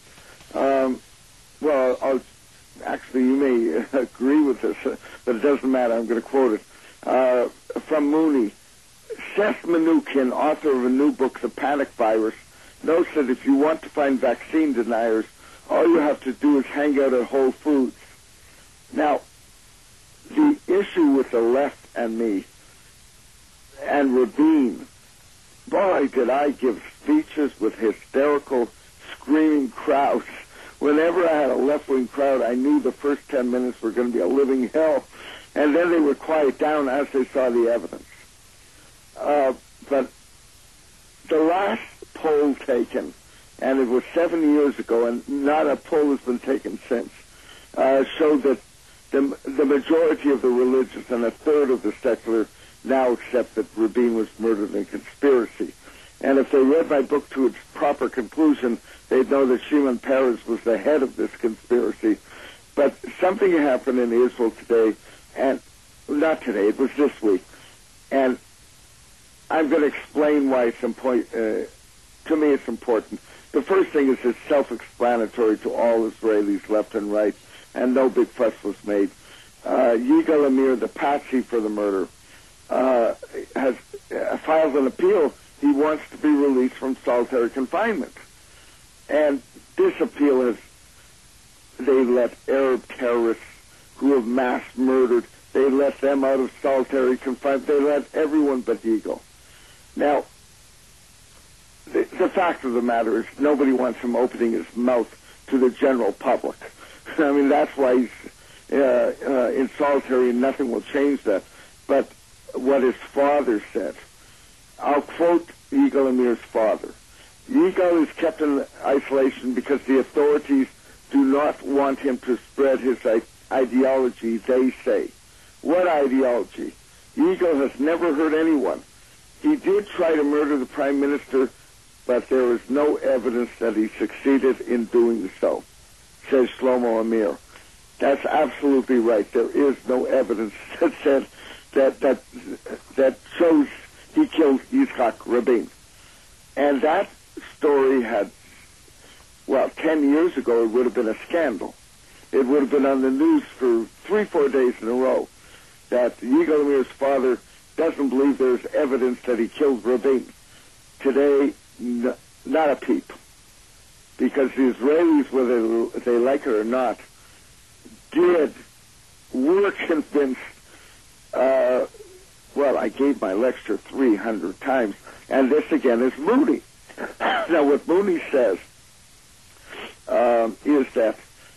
Actually, you may agree with this, but it doesn't matter. I'm going to quote it. From Mooney, Seth Manookian, author of a new book, The Panic Virus, notes that if you want to find vaccine deniers, all you have to do is hang out at Whole Foods. Now, the issue with the left and me and Rabin, boy, did I give speeches with hysterical, screaming crowds. Whenever I had a left-wing crowd, I knew the first 10 minutes were going to be a living hell, and then they would quiet down as they saw the evidence. But the last poll taken, and it was 7 years ago, and not a poll has been taken since, showed that the majority of the religious and a third of the secular now accept that Rabin was murdered in conspiracy. And if they read my book to its proper conclusion, they'd know that Shimon Peres was the head of this conspiracy. But something happened in Israel today, and not today, it was this week. And I'm going to explain why it's important. To me, it's important. The first thing is it's self-explanatory to all Israelis, left and right, and no big fuss was made. Yigal Amir, the patsy for the murder, has filed an appeal. He wants to be released from solitary confinement. And this appeal is, they let Arab terrorists who have mass murdered, they let them out of solitary confinement. They let everyone but Yigal. Now, the fact of the matter is nobody wants him opening his mouth to the general public. I mean, that's why he's in solitary, and nothing will change that. But what his father said, I'll quote Yigal Amir's father. Yigal is kept in isolation because the authorities do not want him to spread his ideology, they say. What ideology? Yigal has never hurt anyone. He did try to murder the prime minister, but there is no evidence that he succeeded in doing so, says Shlomo Amir. That's absolutely right. There is no evidence that said that shows he killed Yitzhak Rabin. And that story had, 10 years ago, it would have been a scandal. It would have been on the news for 3-4 days in a row that Yigal Amir's father doesn't believe there's evidence that he killed Rabin. Today, not a peep. Because the Israelis, whether they like it or not, were convinced, I gave my lecture 300 times, and this again is Mooney. Now, what Mooney says is that,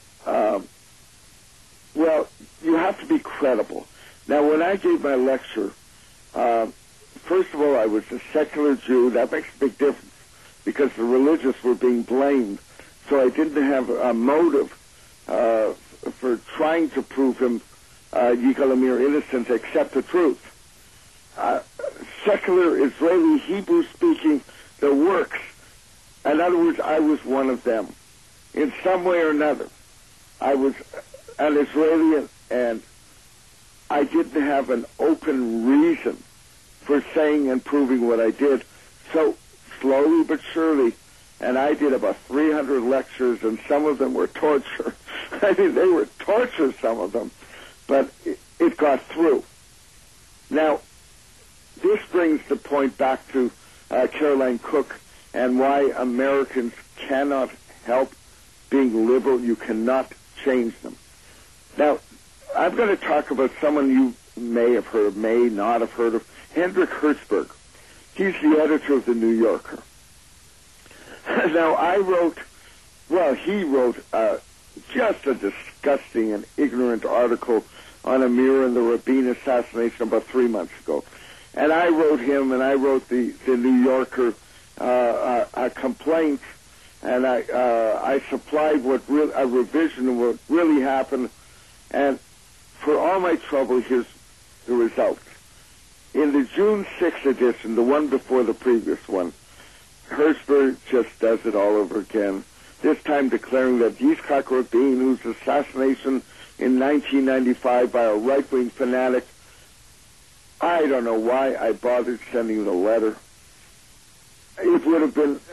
you have to be credible. Now, when I gave my lecture, first of all, I was a secular Jew. That makes a big difference because the religious were being blamed. So I didn't have a motive for trying to prove him, Yigal Amir, innocent, except the truth. Secular Israeli, Hebrew-speaking, the works. In other words, I was one of them. In some way or another, I was an Israeli, and I didn't have an open reason for saying and proving what I did. So slowly but surely, and I did about 300 lectures, and some of them were torture. I mean, they were torture, some of them, but it got through. Now, this brings the point back to Caroline Cook and why Americans cannot help being liberal. You cannot change them. Now, I'm going to talk about someone you may have heard of, may not have heard of, Hendrik Hertzberg. He's the editor of The New Yorker. Now, he wrote just a disgusting and ignorant article on Amir and the Rabin assassination about 3 months ago. And I wrote him, and I wrote the New Yorker a complaint, and I supplied a revision of what really happened. And for all my trouble, here's the result. In the June 6th edition, the one before the previous one, Hertzberg just does it all over again, this time declaring that Yitzhak Rabin, whose assassination in 1995 by a right-wing fanatic, I don't know why I bothered sending the letter. It would have been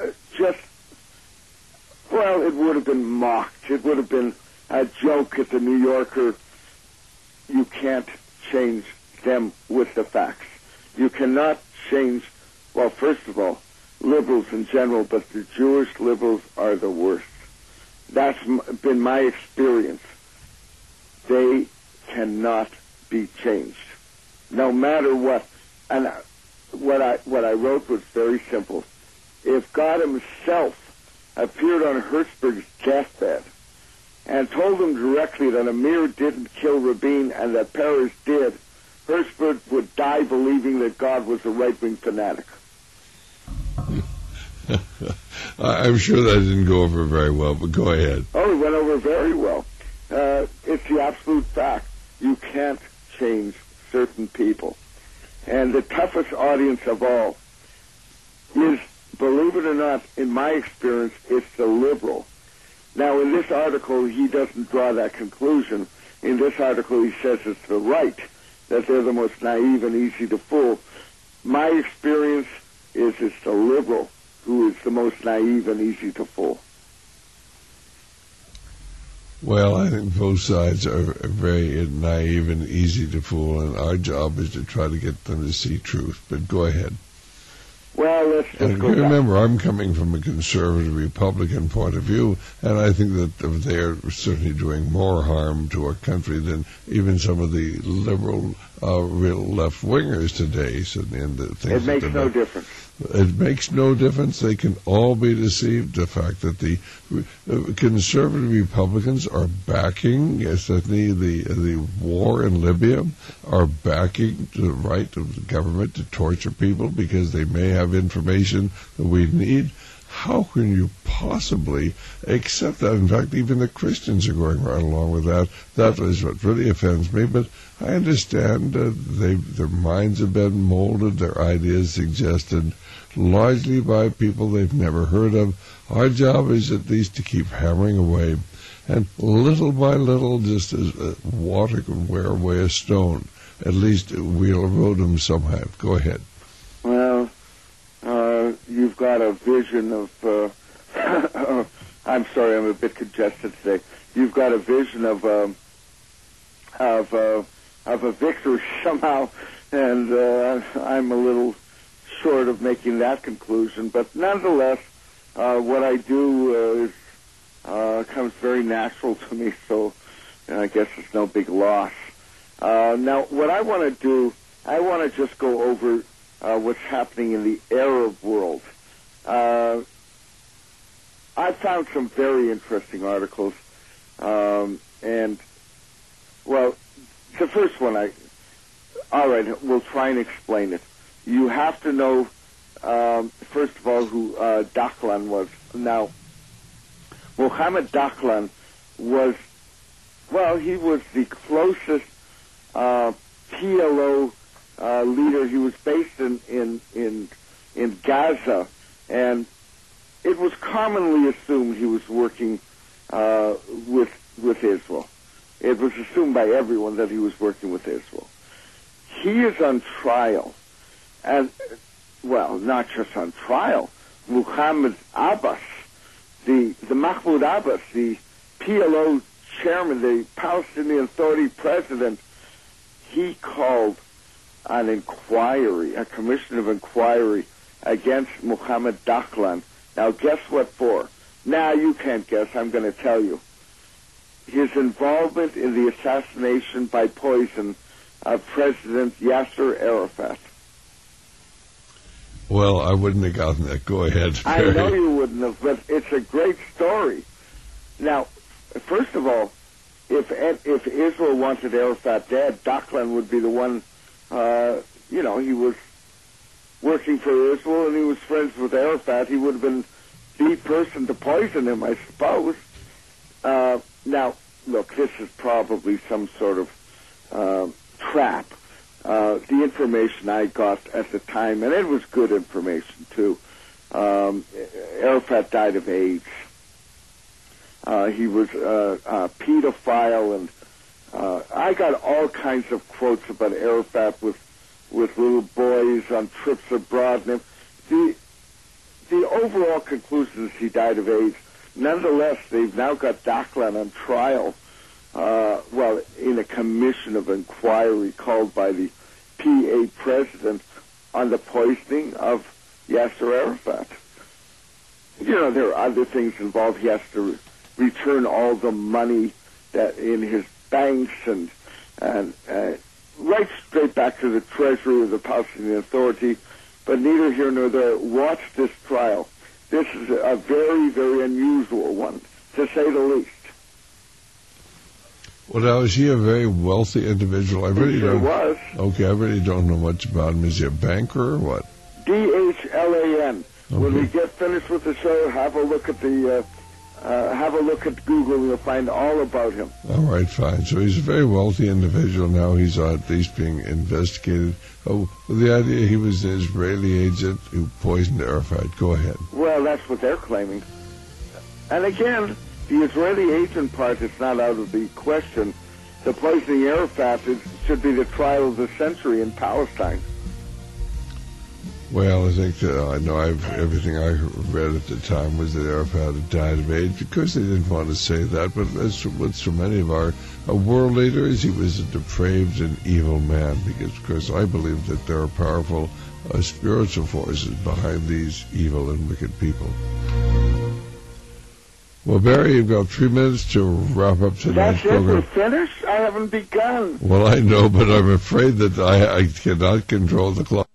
it would have been mocked. It would have been a joke at the New Yorker. You can't change them with the facts. You cannot change, first of all, liberals in general, but the Jewish liberals are the worst. That's been my experience. They cannot be changed, no matter what. And what I wrote was very simple. If God himself appeared on Hertzberg's deathbed and told him directly that Amir didn't kill Rabin and that Peres did, Hertzberg would die believing that God was a right-wing fanatic. I'm sure that didn't go over very well, but go ahead. Oh, it went over very well. It's the absolute fact. You can't change certain people. And the toughest audience of all is, believe it or not, in my experience, it's the liberal. Now, in this article, he doesn't draw that conclusion. In this article, he says it's the right, that they're the most naive and easy to fool. My experience is it's the liberal who is the most naive and easy to fool. Well, I think both sides are very naive and easy to fool, and our job is to try to get them to see truth. But go ahead. Well, let's just go remember, I'm coming from a conservative Republican point of view, and I think that they're certainly doing more harm to our country than even some of the liberal real left-wingers today. So, and the things it makes no difference. It makes no difference. They can all be deceived. The fact that the conservative Republicans are backing, certainly the war in Libya, are backing the right of the government to torture people because they may have information that we need. How can you possibly accept that? In fact, even the Christians are going right along with that. That is what really offends me. But I understand their minds have been molded, their ideas suggested largely by people they've never heard of. Our job is at least to keep hammering away. And little by little, just as water can wear away a stone, at least we'll erode them somehow. Go ahead. Well, you've got a vision of, I'm sorry, I'm a bit congested today. You've got a vision of a victory somehow, and I'm a little short of making that conclusion. But nonetheless, what I do comes very natural to me, so I guess it's no big loss. Now, what I want to do, I want to just go over what's happening in the Arab world. I found some very interesting articles, and, well, the first one, all right, we'll try and explain it. You have to know, first of all, who Dahlan was. Now, Mohammed Dahlan was, well, he was the closest PLO leader. He was based in Gaza, and it was commonly assumed he was working with Israel. It was assumed by everyone that he was working with Israel. He is on trial, and, well, not just on trial. Muhammad Abbas, the Mahmoud Abbas, the PLO chairman, the Palestinian Authority president, he called an inquiry, a commission of inquiry against Mohammed Dahlan. Now, guess what for? Now, you can't guess. I'm going to tell you. His involvement in the assassination by poison of President Yasser Arafat. Well, I wouldn't have gotten that. Go ahead. I know you wouldn't have, but it's a great story. Now, first of all, if Israel wanted Arafat dead, Dahlan would be the one, he was working for Israel and he was friends with Arafat. He would have been the person to poison him, I suppose. Now, look, this is probably some sort of trap. The information I got at the time, and it was good information too, Arafat died of AIDS. He was a pedophile, and I got all kinds of quotes about Arafat with little boys on trips abroad. And the overall conclusion is he died of AIDS. Nonetheless, they've now got Dahlan on trial, in a commission of inquiry called by the PA president on the poisoning of Yasser Arafat. There are other things involved. He has to return all the money that in his banks and right straight back to the treasury of the Palestinian Authority. But neither here nor there. Watch this trial. This is a very, very unusual one, to say the least. Well, now, is he a very wealthy individual? I really don't. Was. Okay, I really don't know much about him. Is he a banker or what? Dahlan. Okay. When we get finished with the show, have a look at Google, and you'll find all about him. All right, fine. So he's a very wealthy individual. Now he's at least being investigated. Oh, the idea he was an Israeli agent who poisoned Arafat. Go ahead. Well, that's what they're claiming. And again, the Israeli agent part is not out of the question. The poisoning Arafat should be the trial of the century in Palestine. Well, I think everything I read at the time was that Arafat had died of AIDS. Because they didn't want to say that, but as with so many of our world leaders, he was a depraved and evil man. Because, of course, I believe that there are powerful spiritual forces behind these evil and wicked people. Well, Barry, you've got 3 minutes to wrap up tonight's That's it? program. We're finished? I haven't begun. Well, I know, but I'm afraid that I cannot control the clock.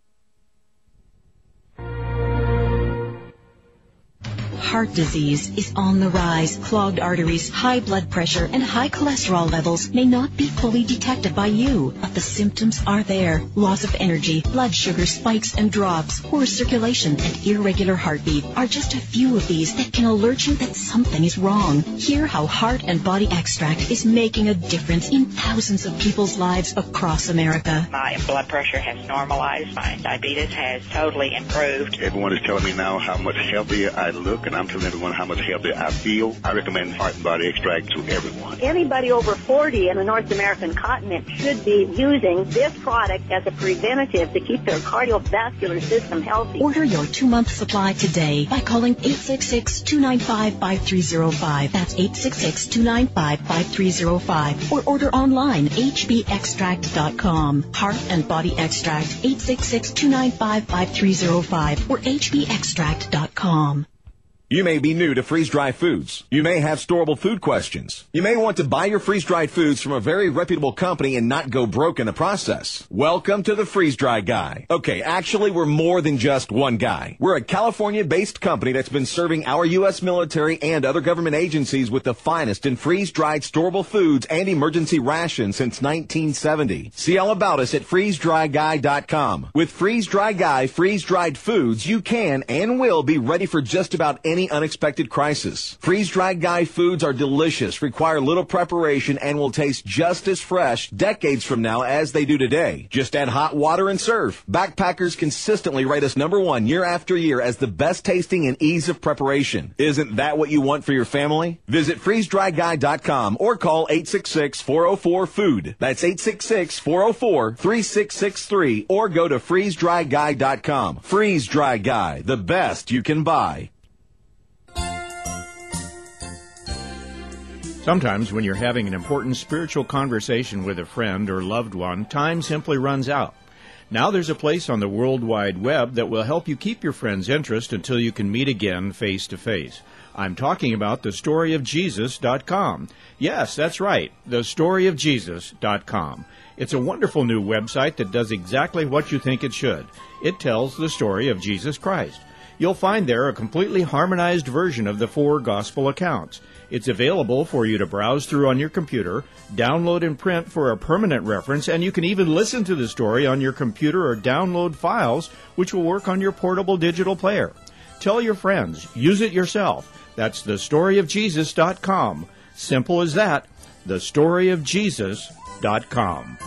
Heart disease is on the rise. Clogged arteries, high blood pressure, and high cholesterol levels may not be fully detected by you, but the symptoms are there. Loss of energy, blood sugar spikes and drops, poor circulation, and irregular heartbeat are just a few of these that can alert you that something is wrong. Hear how Heart and Body Extract is making a difference in thousands of people's lives across America. My blood pressure has normalized. My diabetes has totally improved. Everyone is telling me now how much healthier I look, and I'm telling everyone how much healthier I feel. I recommend Heart and Body Extract to everyone. Anybody over 40 in the North American continent should be using this product as a preventative to keep their cardiovascular system healthy. Order your 2-month supply today by calling 866-295-5305. That's 866-295-5305. Or order online, hbextract.com. Heart and Body Extract, 866-295-5305 or hbextract.com. You may be new to freeze-dried foods. You may have storable food questions. You may want to buy your freeze-dried foods from a very reputable company and not go broke in the process. Welcome to the Freeze-Dry Guy. Okay, actually, we're more than just one guy. We're a California-based company that's been serving our U.S. military and other government agencies with the finest in freeze-dried storable foods and emergency rations since 1970. See all about us at freezedryguy.com. With Freeze-Dry Guy freeze-dried foods, you can and will be ready for just about any unexpected crisis. Freeze-dried Guy foods are delicious, require little preparation, and will taste just as fresh decades from now as they do today. Just add hot water and serve. Backpackers consistently rate us #1 year after year as the best tasting and ease of preparation. Isn't that what you want for your family? Visit freezedryguy.com or call 866-404-FOOD. That's 866-404-3663 or go to freezedryguy.com. Freeze Dry Guy, the best you can buy. Sometimes when you're having an important spiritual conversation with a friend or loved one, time simply runs out. Now there's a place on the World Wide Web that will help you keep your friend's interest until you can meet again face to face. I'm talking about thestoryofjesus.com. Yes, that's right, thestoryofjesus.com. It's a wonderful new website that does exactly what you think it should. It tells the story of Jesus Christ. You'll find there a completely harmonized version of the 4 gospel accounts. It's available for you to browse through on your computer, download and print for a permanent reference, and you can even listen to the story on your computer or download files, which will work on your portable digital player. Tell your friends. Use it yourself. That's thestoryofjesus.com. Simple as that. thestoryofjesus.com.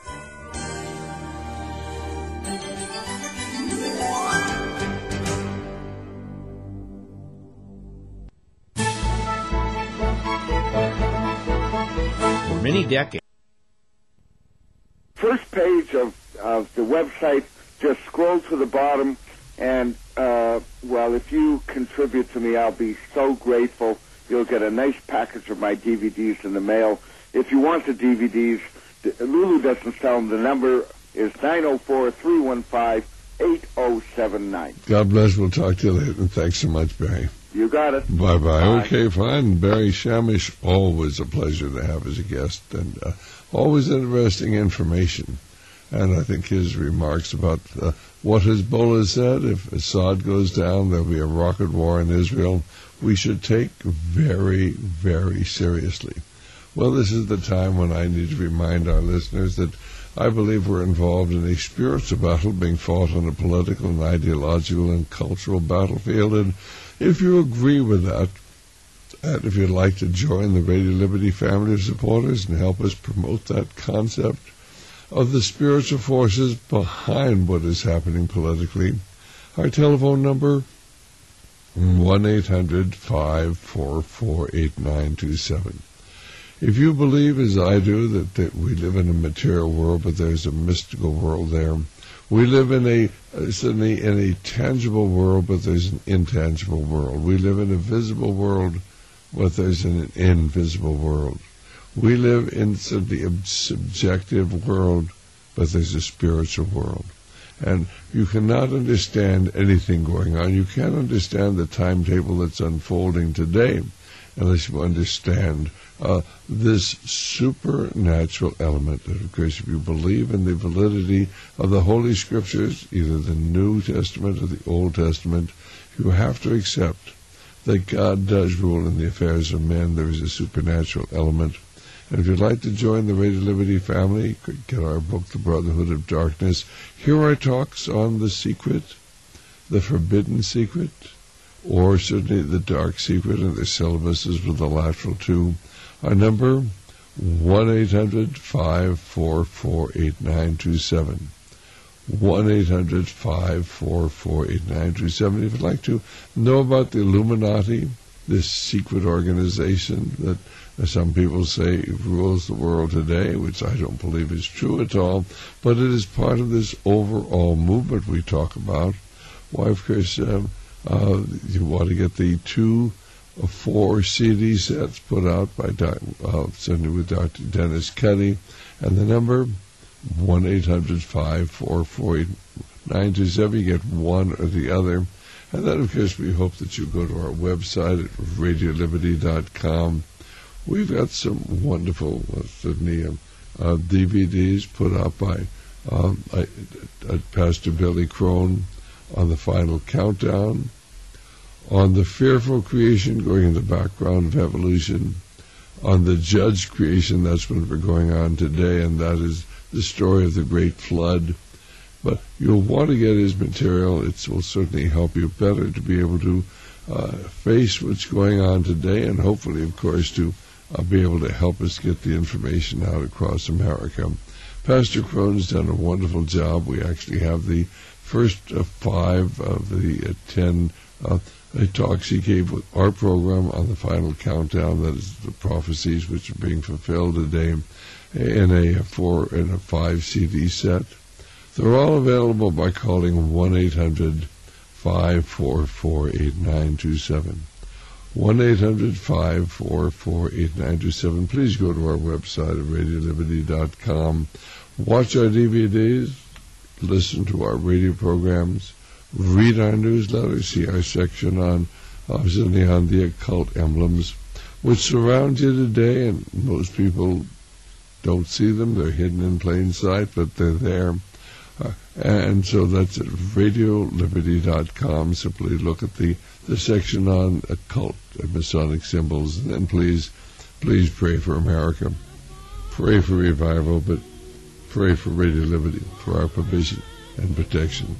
Many decades. First page of the website, just scroll to the bottom, and, if you contribute to me, I'll be so grateful. You'll get a nice package of my DVDs in the mail. If you want the DVDs, Lulu doesn't sell them. The number is 904-315-8079. God bless. We'll talk to you later. And thanks so much, Barry. You got it. Bye-bye. Bye. Okay, fine. Barry Shamish, always a pleasure to have as a guest, and always interesting information. And I think his remarks about what Hezbollah said, if Assad goes down, there'll be a rocket war in Israel, we should take very, very seriously. Well, this is the time when I need to remind our listeners that I believe we're involved in a spiritual battle being fought on a political and ideological and cultural battlefield, and if you agree with that, and if you'd like to join the Radio Liberty family of supporters and help us promote that concept of the spiritual forces behind what is happening politically, our telephone number, 1-800-544-8927. If you believe, as I do, that we live in a material world, but there's a mystical world there, we live in a tangible world, but there's an intangible world. We live in a visible world, but there's an invisible world. We live in a subjective world, but there's a spiritual world. And you cannot understand anything going on. You can't understand the timetable that's unfolding today unless you understand this supernatural element. And of course, if you believe in the validity of the Holy Scriptures, either the New Testament or the Old Testament, you have to accept that God does rule in the affairs of men. There is a supernatural element. And if you'd like to join the Radio Liberty family, you could get our book, The Brotherhood of Darkness. Here are talks on the secret, the forbidden secret, or certainly the dark secret, and the syllabuses with the lateral too. Our number, 1-800-544-8927. 1-800-544-8927. If you'd like to know about the Illuminati, this secret organization that some people say rules the world today, which I don't believe is true at all, but it is part of this overall movement we talk about. Why, of course, you want to get the 2 or 4 CD sets put out by certainly with Dr. Dennis Cuddy, and the number 1-800-544-8927. You get one or the other. And then, of course, we hope that you go to our website at radioliberty.com. We've got some wonderful DVDs put out by Pastor Billy Crone on the final countdown, on the fearful creation, going in the background of evolution, on the judge creation, that's what we're going on today, and that is the story of the great flood. But you'll want to get his material. It will certainly help you better to be able to face what's going on today, and hopefully, of course, to be able to help us get the information out across America. Pastor Crone's done a wonderful job. We actually have the first 5 of the 10 talks he gave with our program on the final countdown. That is the prophecies which are being fulfilled today in a 4 and a 5 CD set. They're all available by calling 1-800-544-8927. 1-800-544-8927. Please go to our website at radioliberty.com. Watch our DVDs, listen to our radio programs, read our newsletter, see our section on the occult emblems, which surround you today, and most people don't see them. They're hidden in plain sight, but they're there. And so that's at radioliberty.com. Simply look at the section on occult and Masonic symbols, and then please pray for America. Pray for revival, but pray for Radio Liberty, for our provision and protection.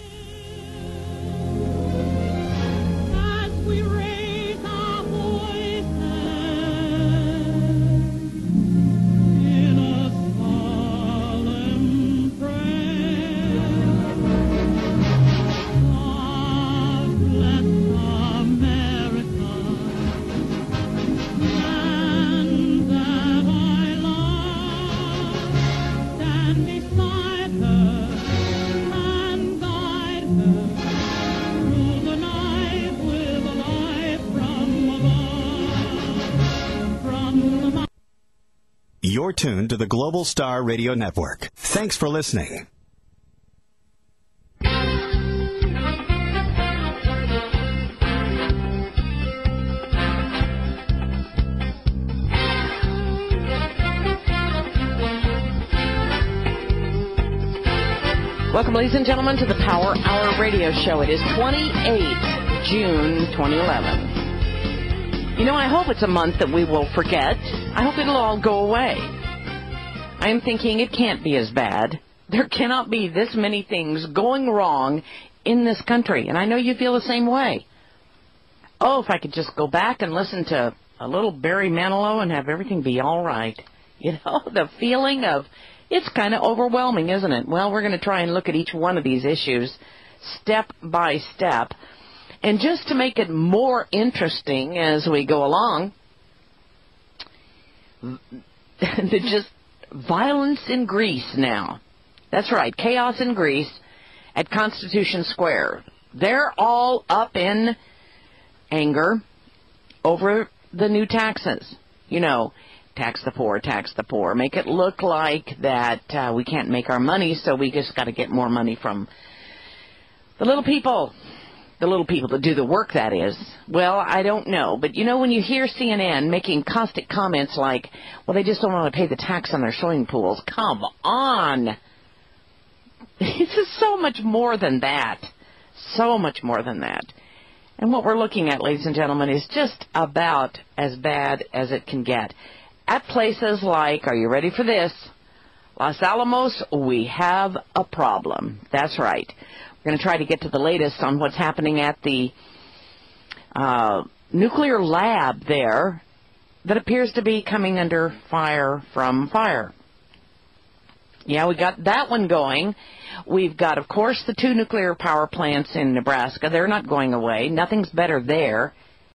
You're tuned to the Global Star Radio Network. Thanks for listening. Welcome, ladies and gentlemen, to the Power Hour Radio Show. It is 28 June 2011. You know, I hope it's a month that we will forget. I hope it'll all go away. I am thinking it can't be as bad. There cannot be this many things going wrong in this country, and I know you feel the same way. Oh, if I could just go back and listen to a little Barry Manilow and have everything be all right. You know, the feeling of, it's kind of overwhelming, isn't it? Well, we're going to try and look at each one of these issues step by step. And just to make it more interesting as we go along, just violence in Greece now. That's right, chaos in Greece at Constitution Square. They're all up in anger over the new taxes. You know, tax the poor, make it look like that we can't make our money, so we just got to get more money from the little people. The little people that do the work, that is. Well, I don't know. But, you know, when you hear CNN making caustic comments like, well, they just don't want to pay the tax on their swimming pools. Come on. This is so much more than that. So much more than that. And what we're looking at, ladies and gentlemen, is just about as bad as it can get. At places like, are you ready for this? Los Alamos, we have a problem. That's right. We're going to try to get to the latest on what's happening at the nuclear lab there that appears to be coming under fire from fire. Yeah, we got that one going. We've got, of course, the 2 nuclear power plants in Nebraska. They're not going away. Nothing's better there.